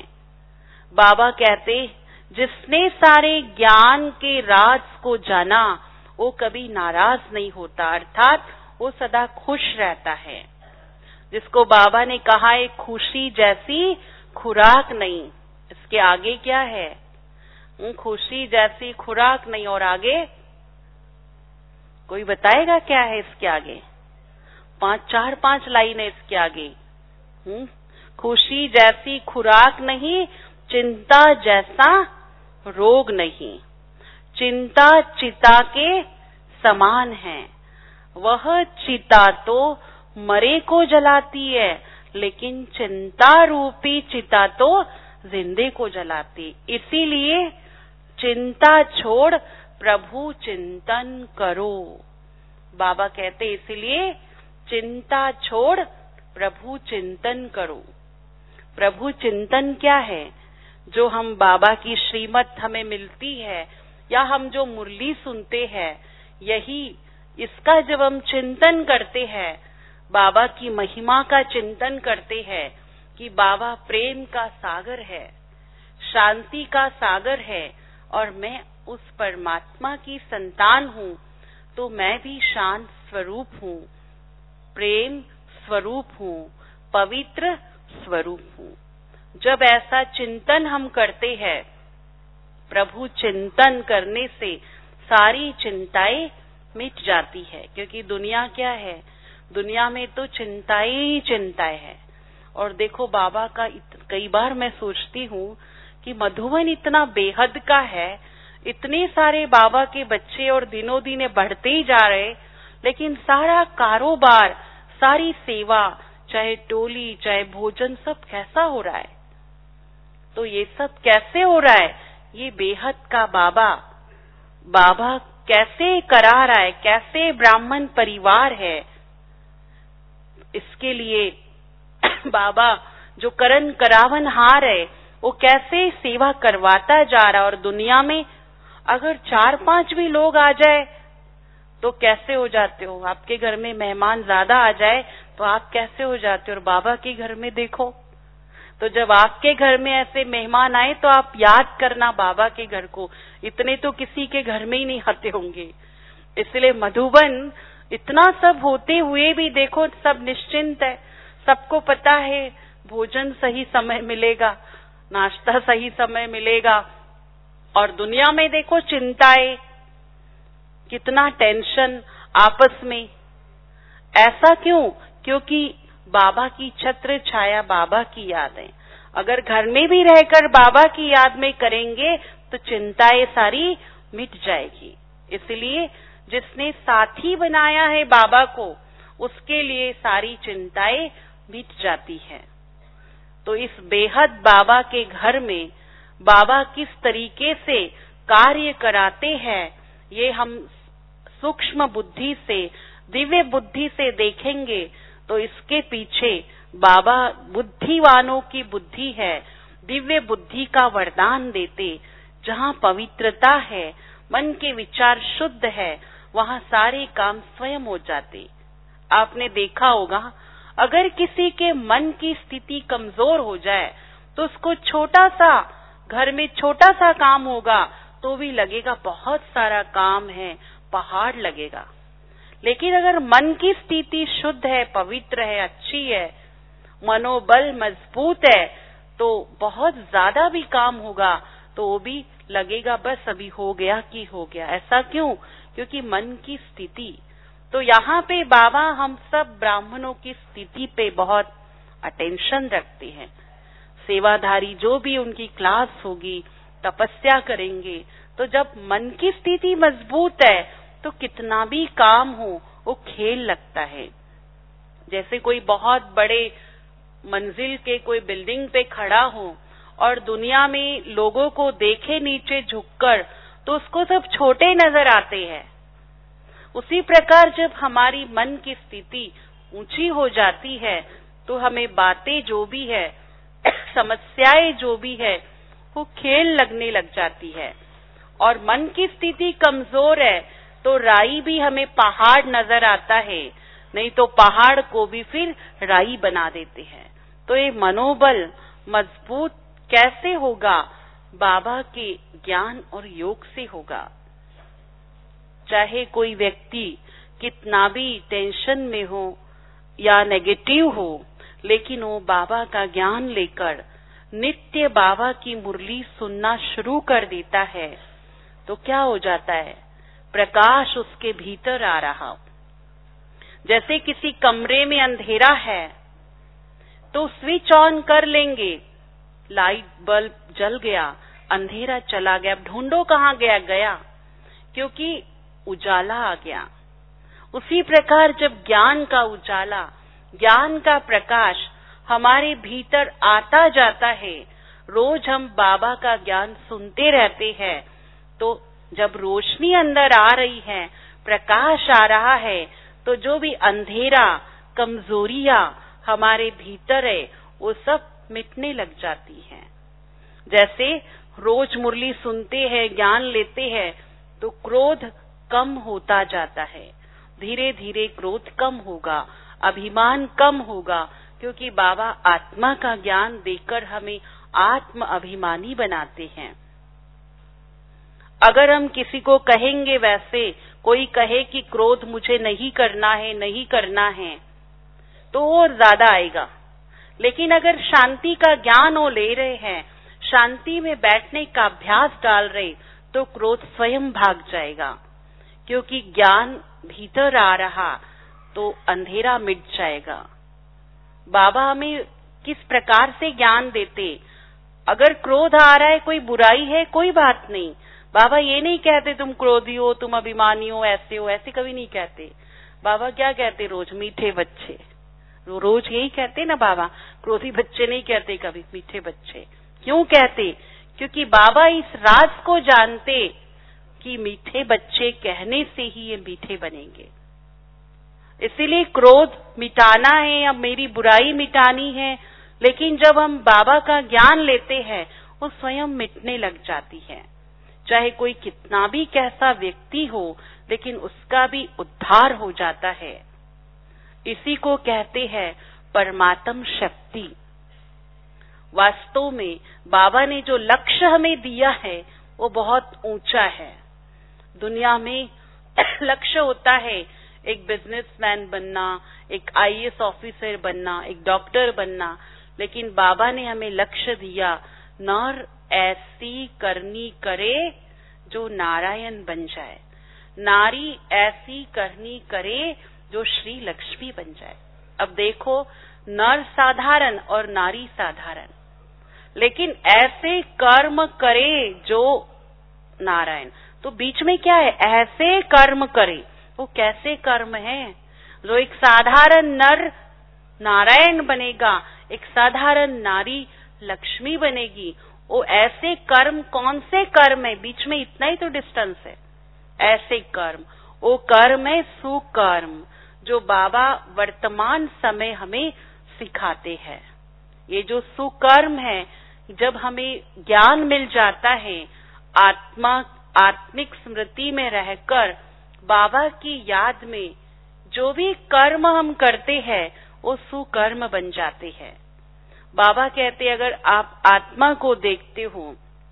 बाबा कहते जिसने सारे ज्ञान के राज को जाना वो कभी नाराज नहीं होता, अर्थात वो सदा खुश रहता है। जिसको बाबा ने कहा है खुशी जैसी खुराक नहीं, इसके आगे क्या है? खुशी जैसी खुराक नहीं, और आगे कोई बताएगा क्या है इसके आगे? 4-5 लाइन है इसके आगे। खुशी जैसी खुराक नहीं, चिंता जैसा रोग नहीं। चिंता चिता के समान है, वह चिता तो मरे को जलाती है, लेकिन चिंता रूपी चिता तो जिंदे को जलाती। इसीलिए चिंता छोड़ प्रभु चिंतन करो। बाबा कहते इसीलिए चिंता छोड़ प्रभु चिंतन करो। प्रभु चिंतन क्या है? जो हम बाबा की श्रीमत हमें मिलती है या हम जो मुरली सुनते हैं, यही इसका जब हम चिंतन करते हैं, बाबा की महिमा का चिंतन करते हैं कि बाबा प्रेम का सागर है, शांति का सागर है, और मैं उस परमात्मा की संतान हूँ, तो मैं भी शांत स्वरूप हूँ, प्रेम स्वरूप हूँ, पवित्र स्वरूप हूँ। जब ऐसा चिंतन हम करते हैं, प्रभु चिंतन करने से सारी चिंताएं मिट जाती है। क्योंकि दुनिया क्या है? दुनिया में तो चिंताएं ही चिंताएं है। और देखो बाबा का कई बार मैं सोचती हूँ कि मधुबन इतना बेहद का है, इतने सारे बाबा के बच्चे और दिनों दिन बढ़ते ही जा रहे, लेकिन सारा कारोबार, सारी सेवा, चाहे टोली, चाहे भोजन, सब कैसा हो रहा है? तो ये सब कैसे हो रहा है? ये बेहद का बाबा कैसे करा रहा है, कैसे ब्राह्मण परिवार है। इसके लिए बाबा जो करण करावन हार है वो कैसे सेवा करवाता जा रहा। और दुनिया में अगर 4-5 भी लोग आ जाए तो कैसे हो जाते हो। आपके घर में मेहमान ज्यादा आ जाए तो आप कैसे हो जाते हो। और बाबा के घर में देखो, तो जब आपके घर में ऐसे मेहमान आए तो आप याद करना बाबा के घर को। इतने तो किसी के घर में ही नहीं आते होंगे। इसलिए मधुबन इतना सब होते हुए भी देखो सब निश्चिंत है, सबको पता है भोजन सही समय मिलेगा, नाश्ता सही समय मिलेगा। और दुनिया में देखो चिंताएं, कितना टेंशन आपस में। ऐसा क्यों? क्योंकि बाबा की छत्र छाया, बाबा की यादें। अगर घर में भी रहकर बाबा की याद में करेंगे तो चिंताएं सारी मिट जाएगी। इसलिए जिसने साथी बनाया है बाबा को, उसके लिए सारी चिंताएं मिट जाती है। तो इस बेहद बाबा के घर में बाबा किस तरीके से कार्य कराते हैं, ये हम सूक्ष्म बुद्धि से, दिव्य बुद्धि से देखेंगे तो इसके पीछे बाबा बुद्धिवानों की बुद्धि है, दिव्य बुद्धि का वरदान देते। जहाँ पवित्रता है, मन के विचार शुद्ध है, वहाँ सारे काम स्वयं हो जाते। आपने देखा होगा अगर किसी के मन की स्थिति कमजोर हो जाए तो उसको छोटा सा घर में छोटा सा काम होगा तो भी लगेगा बहुत सारा काम है, पहाड़ लगेगा। लेकिन अगर मन की स्थिति शुद्ध है, पवित्र है, अच्छी है, मनोबल मजबूत है, तो बहुत ज्यादा भी काम होगा तो वो भी लगेगा बस अभी हो गया कि हो गया। ऐसा क्यों? क्योंकि मन की स्थिति। तो यहाँ पे बाबा हम सब ब्राह्मणों की स्थिति पे बहुत अटेंशन रखते हैं। सेवाधारी जो भी उनकी क्लास होगी, तपस्या करेंगे, तो जब मन की स्थिति मजबूत है तो कितना भी काम हो वो खेल लगता है। जैसे कोई बहुत बड़े मंजिल के कोई बिल्डिंग पे खड़ा हो और दुनिया में लोगों को देखे नीचे झुककर तो उसको सब छोटे नजर आते हैं। उसी प्रकार जब हमारी मन की स्थिति ऊंची हो जाती है तो हमें बातें जो भी है, समस्याएं जो भी है, वो खेल लगने लग जाती है। और मन की स्थिति कमजोर है तो राई भी हमें पहाड़ नजर आता है, नहीं तो पहाड़ को भी फिर राई बना देते हैं। तो ये मनोबल मजबूत कैसे होगा? बाबा के ज्ञान और योग से होगा। चाहे कोई व्यक्ति कितना भी टेंशन में हो या नेगेटिव हो, लेकिन वो बाबा का ज्ञान लेकर नित्य बाबा की मुरली सुनना शुरू कर देता है तो क्या हो जाता है? प्रकाश उसके भीतर आ रहा। जैसे किसी कमरे में अंधेरा है तो स्विच ऑन कर लेंगे, लाइट बल्ब जल गया, अंधेरा चला गया। अब ढूंढो कहाँ गया? गया, क्योंकि उजाला आ गया। उसी प्रकार जब ज्ञान का उजाला, ज्ञान का प्रकाश हमारे भीतर आता जाता है, रोज हम बाबा का ज्ञान सुनते रहते हैं, तो जब रोशनी अंदर आ रही है, प्रकाश आ रहा है, तो जो भी अंधेरा, कमजोरियां हमारे भीतर है वो सब मिटने लग जाती हैं। जैसे रोज मुरली सुनते हैं, ज्ञान लेते हैं, तो क्रोध कम होता जाता है। धीरे धीरे क्रोध कम होगा, अभिमान कम होगा, क्योंकि बाबा आत्मा का ज्ञान देकर हमें आत्म अभिमानी बनाते हैं। अगर हम किसी को कहेंगे, वैसे कोई कहे कि क्रोध मुझे नहीं करना है, नहीं करना है, तो और ज्यादा आएगा। लेकिन अगर शांति का ज्ञान वो ले रहे हैं, शांति में बैठने का अभ्यास डाल रहे, तो क्रोध स्वयं भाग जाएगा। क्योंकि ज्ञान भीतर आ रहा तो अंधेरा मिट जाएगा। बाबा हमें किस प्रकार से ज्ञान देते? अगर क्रोध आ रहा है, कोई बुराई है, कोई बात नहीं। बाबा ये नहीं कहते तुम क्रोधी हो, तुम अभिमानी हो, ऐसे कभी नहीं कहते। बाबा क्या कहते? रोज मीठे बच्चे, रोज यही कहते ना बाबा। क्रोधी बच्चे नहीं कहते कभी, मीठे बच्चे। क्यों कहते? क्योंकि बाबा इस राज को जानते कि मीठे बच्चे कहने से ही ये मीठे बनेंगे। इसीलिए क्रोध मिटाना है या मेरी बुराई मिटानी है, लेकिन जब हम बाबा का ज्ञान लेते हैं वो स्वयं मिटने लग जाती है। चाहे कोई कितना भी कैसा व्यक्ति हो, लेकिन उसका भी उद्धार हो जाता है। इसी को कहते हैं परमात्म शक्ति। वास्तव में बाबा ने जो लक्ष्य हमें दिया है वो बहुत ऊंचा है। दुनिया में लक्ष्य होता है एक बिजनेसमैन बनना, एक आईएएस ऑफिसर बनना, एक डॉक्टर बनना, लेकिन बाबा ने हमें लक्ष्य दिया, नर ऐसी करनी करे जो नारायण बन जाए, नारी ऐसी करनी करे जो श्री लक्ष्मी बन जाए। अब देखो, नर साधारण और नारी साधारण, लेकिन ऐसे कर्म करे जो नारायण। तो बीच में क्या है? ऐसे कर्म करे। वो कैसे कर्म है? जो एक साधारण नर नारायण बनेगा, एक साधारण नारी लक्ष्मी बनेगी। वो ऐसे कर्म, कौन से कर्म है? बीच में इतना ही तो डिस्टेंस है। ऐसे कर्म, वो कर्म है सुकर्म, जो बाबा वर्तमान समय हमें सिखाते हैं। ये जो सुकर्म है, जब हमें ज्ञान मिल जाता है, आत्मिक स्मृति में रहकर बाबा की याद में जो भी कर्म हम करते हैं वो सुकर्म बन जाते हैं। बाबा कहते, अगर आप आत्मा को देखते हो,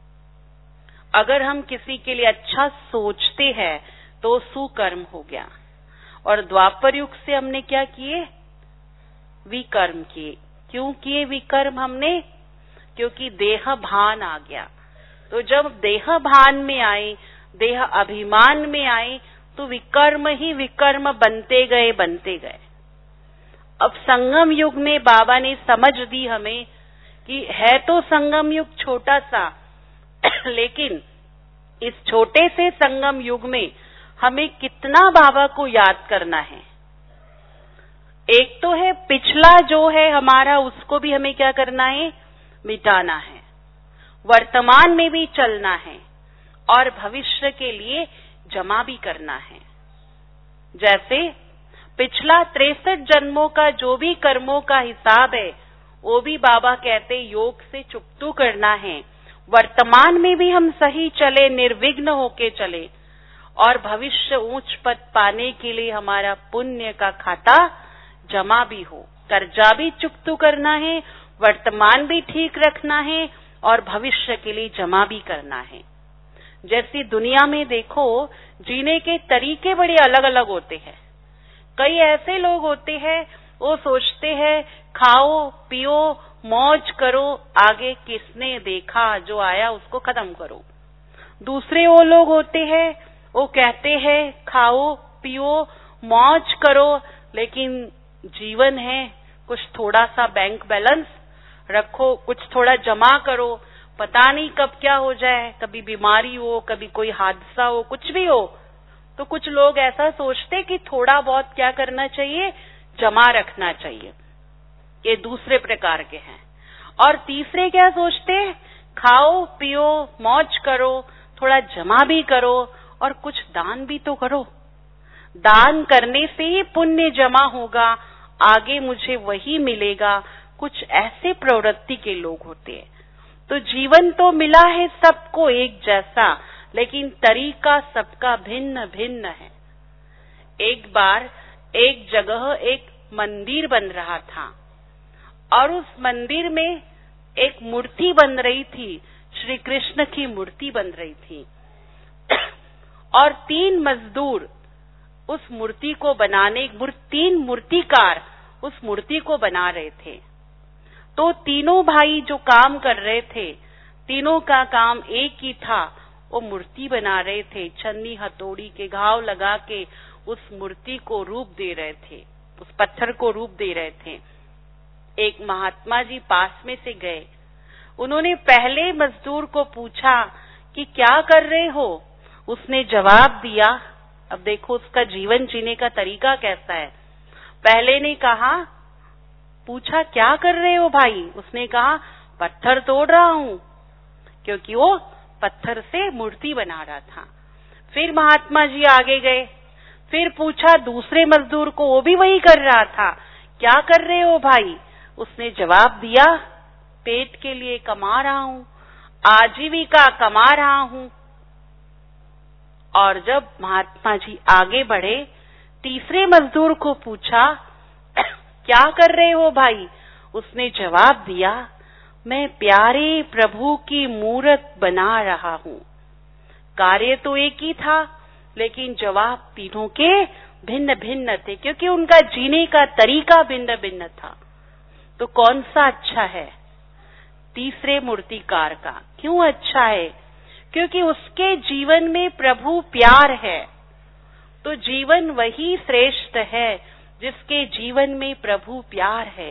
अगर हम किसी के लिए अच्छा सोचते हैं तो सुकर्म हो गया। और द्वापर युग से हमने क्या किए? विकर्म किए। क्यों किए विकर्म हमने? क्योंकि देह भान आ गया। तो जब देह भान में आए, देह अभिमान में आए, तो विकर्म ही विकर्म बनते गए। अब संगम युग में बाबा ने समझ दी हमें कि है तो संगम युग छोटा सा, लेकिन इस छोटे से संगम युग में हमें कितना बाबा को याद करना है। एक तो है पिछला जो है हमारा, उसको भी हमें क्या करना है? मिटाना है। वर्तमान में भी चलना है और भविष्य के लिए जमा भी करना है। जैसे पिछला 63 जन्मों का जो भी कर्मों का हिसाब है, वो भी बाबा कहते योग से चुकतू करना है। वर्तमान में भी हम सही चले, निर्विघ्न होके चले, और भविष्य उच्च पद पाने के लिए हमारा पुण्य का खाता जमा भी हो। कर्जा भी चुकतू करना है, वर्तमान भी ठीक रखना है और भविष्य के लिए जमा भी करना है। जैसी दुनिया में देखो, जीने के तरीके बड़े अलग अलग होते हैं। कई ऐसे लोग होते हैं, वो सोचते हैं खाओ पियो मौज करो, आगे किसने देखा, जो आया उसको खत्म करो। दूसरे वो लोग होते हैं, वो कहते हैं खाओ पियो मौज करो, लेकिन जीवन है, कुछ थोड़ा सा बैंक बैलेंस रखो, कुछ थोड़ा जमा करो, पता नहीं कब क्या हो जाए, कभी बीमारी हो, कभी कोई हादसा हो, कुछ भी हो। तो कुछ लोग ऐसा सोचते कि थोड़ा बहुत क्या करना चाहिए? जमा रखना चाहिए। ये दूसरे प्रकार के हैं। और तीसरे क्या सोचते? खाओ पियो मौज करो, थोड़ा जमा भी करो और कुछ दान भी तो करो। दान करने से ही पुण्य जमा होगा, आगे मुझे वही मिलेगा। कुछ ऐसे प्रवृत्ति के लोग होते हैं। तो जीवन तो मिला है सबको एक जैसा, लेकिन तरीका सबका भिन्न भिन्न है। एक बार एक जगह एक मंदिर बन रहा था और उस मंदिर में एक मूर्ति बन रही थी, श्री कृष्ण की मूर्ति बन रही थी। और 3 मजदूर उस मूर्ति को बनाने, 3 मूर्तिकार उस मूर्ति को बना रहे थे। तो तीनों भाई जो काम कर रहे थे, तीनों का काम एक ही था, वो मूर्ति बना रहे थे। छन्नी हथौड़ी के घाव लगा के उस मूर्ति को रूप दे रहे थे, उस पत्थर को रूप दे रहे थे। एक महात्मा जी पास में से गए, उन्होंने पहले मजदूर को पूछा कि क्या कर रहे हो? उसने जवाब दिया। अब देखो उसका जीवन जीने का तरीका कैसा है। पहले ने कहा, पूछा क्या कर रहे हो भाई? उसने कहा पत्थर तोड़ रहा हूं। क्योंकि वो पत्थर से मूर्ति बना रहा था। फिर महात्मा जी आगे गए, फिर पूछा दूसरे मजदूर को, वो भी वही कर रहा था, क्या कर रहे हो भाई? उसने जवाब दिया, पेट के लिए कमा रहा हूं, आजीविका कमा रहा हूं। और जब महात्मा जी आगे बढ़े, तीसरे मजदूर को पूछा, क्या कर रहे हो भाई? उसने जवाब दिया, मैं प्यारे प्रभु की मूरत बना रहा हूं। कार्य तो एक ही था, लेकिन जवाब तीनों के भिन्न भिन्न थे, क्योंकि उनका जीने का तरीका भिन्न भिन्न था। तो कौन सा अच्छा है? तीसरे मूर्तिकार का। क्यों अच्छा है? क्योंकि उसके जीवन में प्रभु प्यार है। तो जीवन वही श्रेष्ठ है जिसके जीवन में प्रभु प्यार है।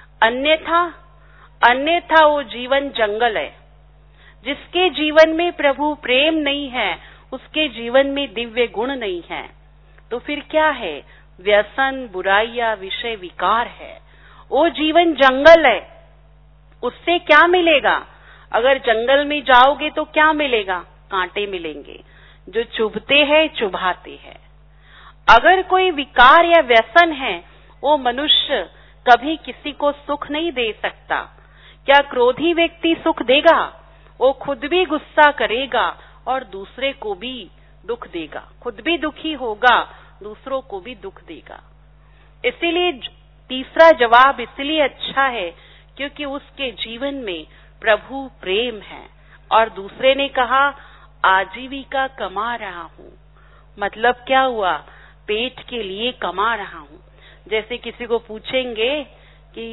अन्यथा वो जीवन जंगल है। जिसके जीवन में प्रभु प्रेम नहीं है, उसके जीवन में दिव्य गुण नहीं है। तो फिर क्या है? व्यसन, बुराइयां, विषय, विकार है। वो जीवन जंगल है। उससे क्या मिलेगा? अगर जंगल में जाओगे तो क्या मिलेगा? कांटे मिलेंगे जो चुभते हैं, चुभाते हैं। अगर कोई विकार या व्यसन है, वो मनुष्य कभी किसी को सुख नहीं दे सकता। क्या क्रोधी व्यक्ति सुख देगा? वो खुद भी गुस्सा करेगा और दूसरे को भी दुख देगा। खुद भी दुखी होगा, दूसरों को भी दुख देगा। इसीलिए तीसरा जवाब इसलिए अच्छा है क्योंकि उसके जीवन में प्रभु प्रेम है। और दूसरे ने कहा, आजीविका कमा रहा हूं। मतलब क्या हुआ? पेट के लिए कमा रहा हूं। जैसे किसी को पूछेंगे कि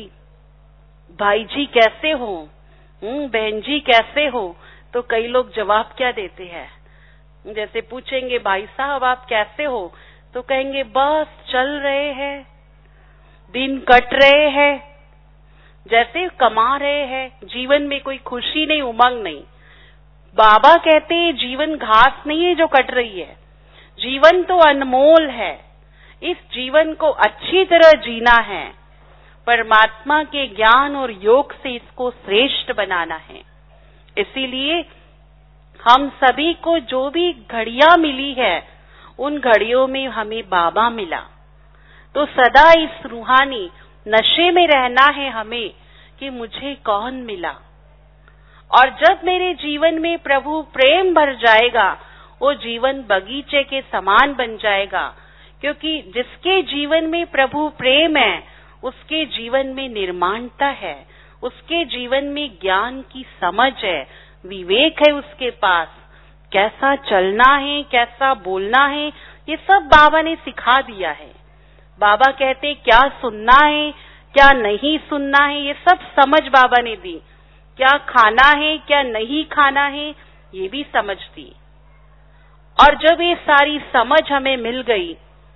भाई जी कैसे हो, बहन जी कैसे हो, तो कई लोग जवाब क्या देते हैं? जैसे पूछेंगे भाई साहब आप कैसे हो, तो कहेंगे बस चल रहे हैं, दिन कट रहे हैं, जैसे कमा रहे हैं। जीवन में कोई खुशी नहीं, उमंग नहीं। बाबा कहते हैं जीवन घास नहीं है जो कट रही है, जीवन तो अनमोल है। इस जीवन को अच्छी तरह जीना है, परमात्मा के ज्ञान और योग से इसको श्रेष्ठ बनाना है। इसीलिए हम सभी को जो भी घड़ियां मिली है, उन घड़ियों में हमें बाबा मिला। तो सदा इस रूहानी नशे में रहना है हमें कि मुझे कौन मिला। और जब मेरे जीवन में प्रभु प्रेम भर जाएगा, वो जीवन बगीचे के समान बन जाएगा। क्योंकि जिसके जीवन में प्रभु प्रेम है, उसके जीवन में निर्माणता है, उसके जीवन में ज्ञान की समझ है, विवेक है उसके पास। कैसा चलना है, कैसा बोलना है, ये सब बाबा ने सिखा दिया है। बाबा कहते क्या सुनना है, क्या नहीं सुनना है, ये सब समझ बाबा ने दी। क्या खाना है, क्या नहीं खाना है, ये भी समझ दी। और जब ये सारी समझ हमें मिल गई,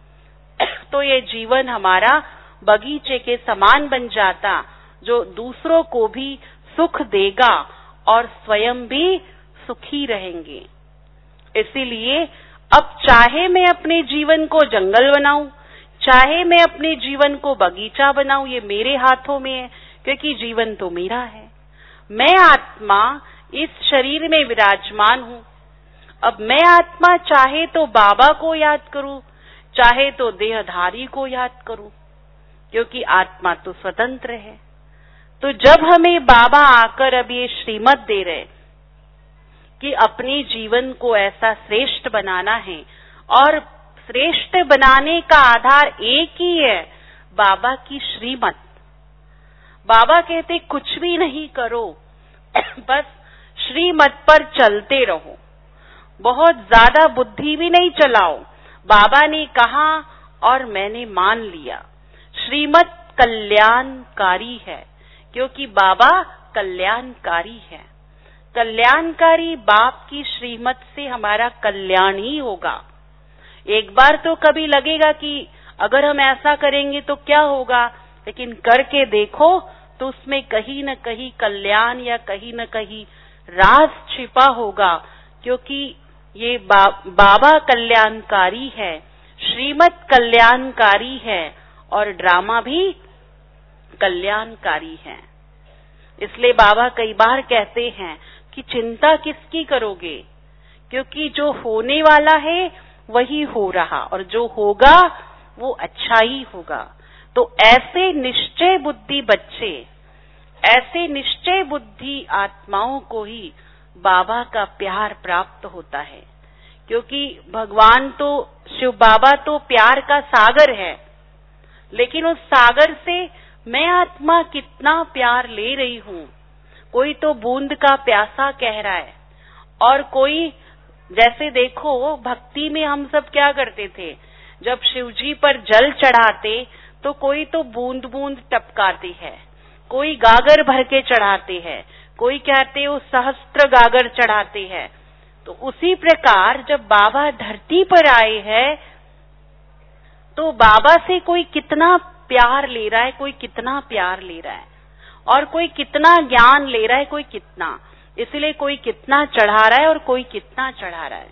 तो ये जीवन हमारा बगीचे के समान बन जाता, जो दूसरों को भी सुख देगा और स्वयं भी सुखी रहेंगे। इसीलिए अब चाहे मैं अपने जीवन को जंगल बनाऊं, चाहे मैं अपने जीवन को बगीचा बनाऊं, ये मेरे हाथों में है, क्योंकि जीवन तो मेरा है। मैं आत्मा इस शरीर में विराजमान हूं। अब मैं आत्मा चाहे तो बाबा को याद करूं, चाहे तो देहधारी को याद करूं, क्योंकि आत्मा तो स्वतंत्र है। तो जब हमें बाबा आकर अब ये श्रीमत दे रहे कि अपने जीवन को ऐसा श्रेष्ठ बनाना है, और श्रेष्ठ बनाने का आधार एक ही है, बाबा की श्रीमत। बाबा कहते कुछ भी नहीं करो, बस श्रीमत पर चलते रहो, बहुत ज्यादा बुद्धि भी नहीं चलाओ। बाबा ने कहा और मैंने मान लिया। श्रीमत कल्याणकारी है, क्योंकि बाबा कल्याणकारी है। कल्याणकारी बाप की श्रीमत से हमारा कल्याण ही होगा। एक बार तो कभी लगेगा कि अगर हम ऐसा करेंगे तो क्या होगा, लेकिन करके देखो तो उसमें कहीं न कहीं कल्याण या कहीं न कहीं राज छिपा होगा, क्योंकि ये बाबा कल्याणकारी है, श्रीमत कल्याणकारी है और ड्रामा भी कल्याणकारी है। इसलिए बाबा कई बार कहते हैं कि चिंता किसकी करोगे, क्योंकि जो होने वाला है वही हो रहा और जो होगा वो अच्छा ही होगा। तो ऐसे निश्चय बुद्धि बच्चे, ऐसे निश्चय बुद्धि आत्माओं को ही बाबा का प्यार प्राप्त होता है, क्योंकि भगवान तो, शिव बाबा तो प्यार का सागर है, लेकिन उस सागर से मैं आत्मा कितना प्यार ले रही हूँ। कोई तो बूंद का प्यासा कह रहा है, और कोई, जैसे देखो भक्ति में हम सब क्या करते थे, जब शिवजी पर जल चढ़ाते तो कोई तो बूंद बूंद टपकाते है, कोई गागर भर के चढ़ाते हैं, कोई कहते वो सहस्त्र गागर चढ़ाते हैं। तो उसी प्रकार जब बाबा धरती पर आए हैं तो बाबा से कोई कितना प्यार ले रहा है, कोई कितना प्यार ले रहा है, और कोई कितना ज्ञान ले रहा है, कोई कितना, इसलिए कोई कितना चढ़ा रहा है और कोई कितना चढ़ा रहा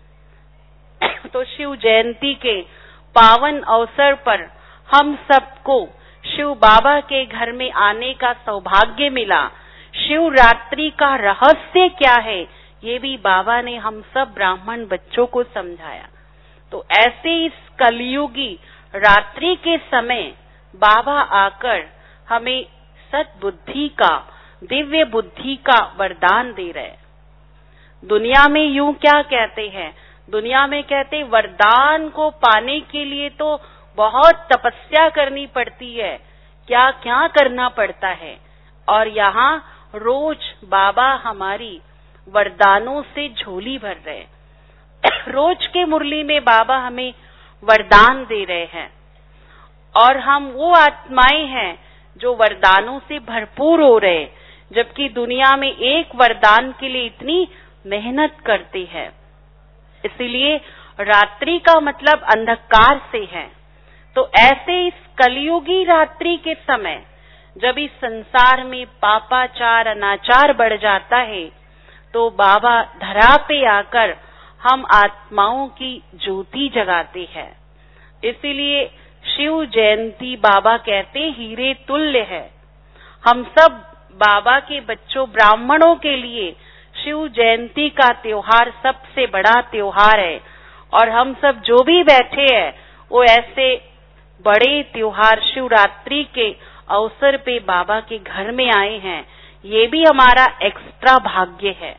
है। तो शिव जयंती के पावन अवसर पर हम सबको शिव बाबा के घर में आने का सौभाग्य मिला। शिवरात्रि का रहस्य क्या है, ये भी बाबा ने हम सब ब्राह्मण बच्चों को समझाया। तो ऐसे इस कलयुगी रात्रि के समय बाबा आकर हमें सद्बुद्धि का, दिव्य बुद्धि का वरदान दे रहे। दुनिया में यूं क्या कहते हैं, दुनिया में कहते वरदान को पाने के लिए तो बहुत तपस्या करनी पड़ती है, क्या क्या करना पड़ता है, और यहाँ रोज बाबा हमारी वरदानों से झोली भर रहे। रोज के मुरली में बाबा हमें वरदान दे रहे हैं, और हम वो आत्माएं हैं जो वरदानों से भरपूर हो रहे, जबकि दुनिया में एक वरदान के लिए इतनी मेहनत करते हैं। इसीलिए रात्रि का मतलब अंधकार से है। तो ऐसे इस कलयुगी रात्रि के समय जब इस संसार में पापाचार, अनाचार बढ़ जाता है, तो बाबा धरा पे आकर हम आत्माओं की ज्योति जगाते हैं। इसीलिए शिव जयंती बाबा कहते हीरे तुल्य है। हम सब बाबा के बच्चों ब्राह्मणों के लिए शिव जयंती का त्योहार सबसे बड़ा त्योहार है, और हम सब जो भी बैठे हैं वो ऐसे बड़े त्योहार शिवरात्रि के अवसर पे बाबा के घर में आए हैं, ये भी हमारा एक्स्ट्रा भाग्य है।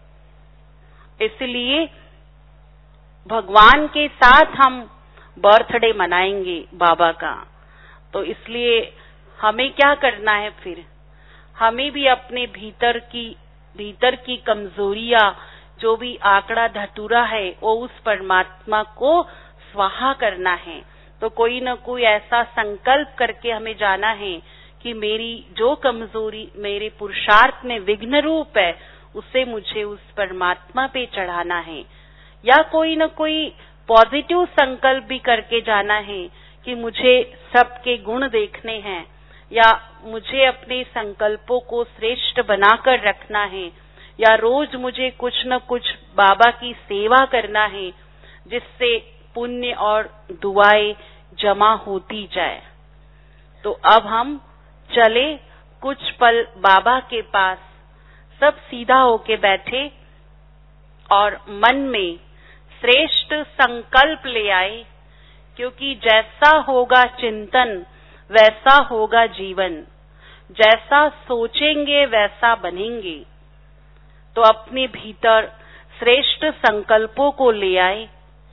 इसलिए भगवान के साथ हम बर्थडे मनाएंगे बाबा का। तो इसलिए हमें क्या करना है फिर, हमें भी अपने भीतर की कमजोरियां, जो भी आंकड़ा धतूरा है, वो उस परमात्मा को स्वाहा करना है। तो कोई न कोई ऐसा संकल्प करके हमें जाना है कि मेरी जो कमजोरी मेरे पुरुषार्थ में विघ्न रूप है, उसे मुझे उस परमात्मा पे चढ़ाना है। या कोई न कोई पॉजिटिव संकल्प भी करके जाना है कि मुझे सबके गुण देखने हैं, या मुझे अपने संकल्पों को श्रेष्ठ बनाकर रखना है, या रोज मुझे कुछ न कुछ बाबा की सेवा करना है, जिससे पुण्य और दुआएं जमा होती जाए। तो अब हम चले कुछ पल बाबा के पास, सब सीधा होके बैठे और मन में श्रेष्ठ संकल्प ले आए, क्योंकि जैसा होगा चिंतन वैसा होगा जीवन, जैसा सोचेंगे वैसा बनेंगे। तो अपने भीतर श्रेष्ठ संकल्पों को ले आए,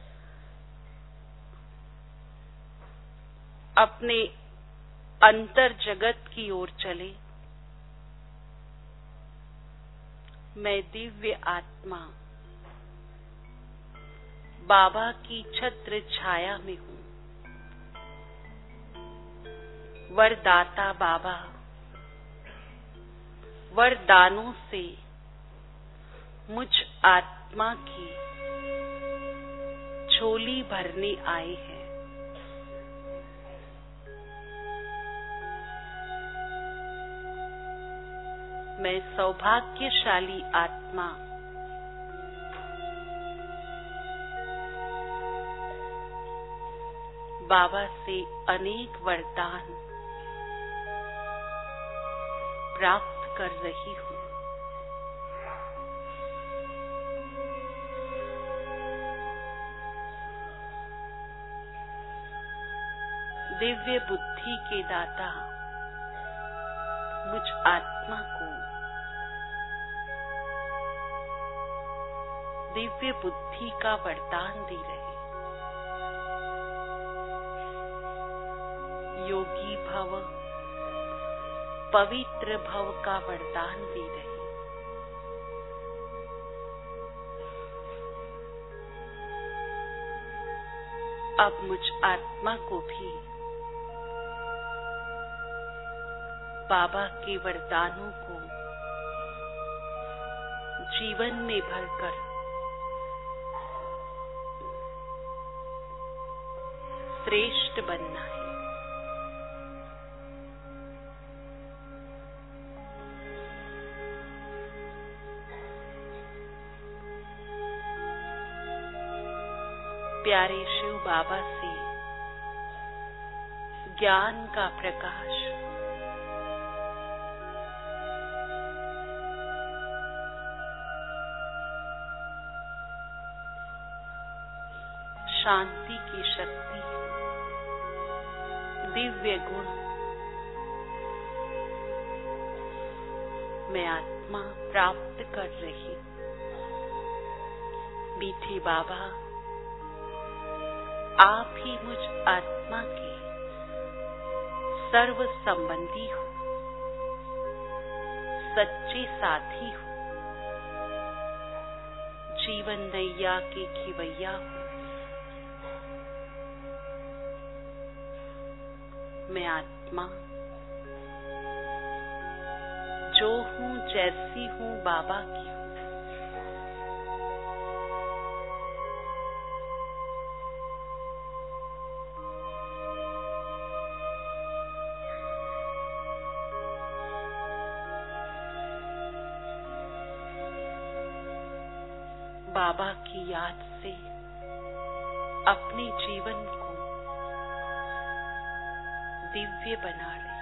अपने अंतर जगत की ओर चले। मैं दिव्य आत्मा बाबा की छत्र छाया में हूँ। वरदाता बाबा वरदानों से मुझ आत्मा की झोली भरने आए हैं। मैं सौभाग्यशाली आत्मा बाबा से अनेक वरदान प्राप्त कर रही हूँ। दिव्य बुद्धि के दाता मुझ आत्मा को दिव्य बुद्धि का वरदान दे रहे। योगी भव, पवित्र भव का वरदान दे रहे। अब मुझ आत्मा को भी बाबा के वरदानों को जीवन में भरकर श्रेष्ठ बनना है। प्यारे शिव बाबा से ज्ञान का प्रकाश शांति की शक्ति, दिव्य गुण मैं आत्मा प्राप्त कर रही। मीठे बाबा, आप ही मुझ आत्मा के सर्व संबंधी हो, सच्चे साथी हो, जीवन नैया के खिवैया हो। मैं आत्मा जो हूं, जैसी हूं, बाबा की हूं। बाबा की याद से अपने जीवन को दिव्य बना रहे।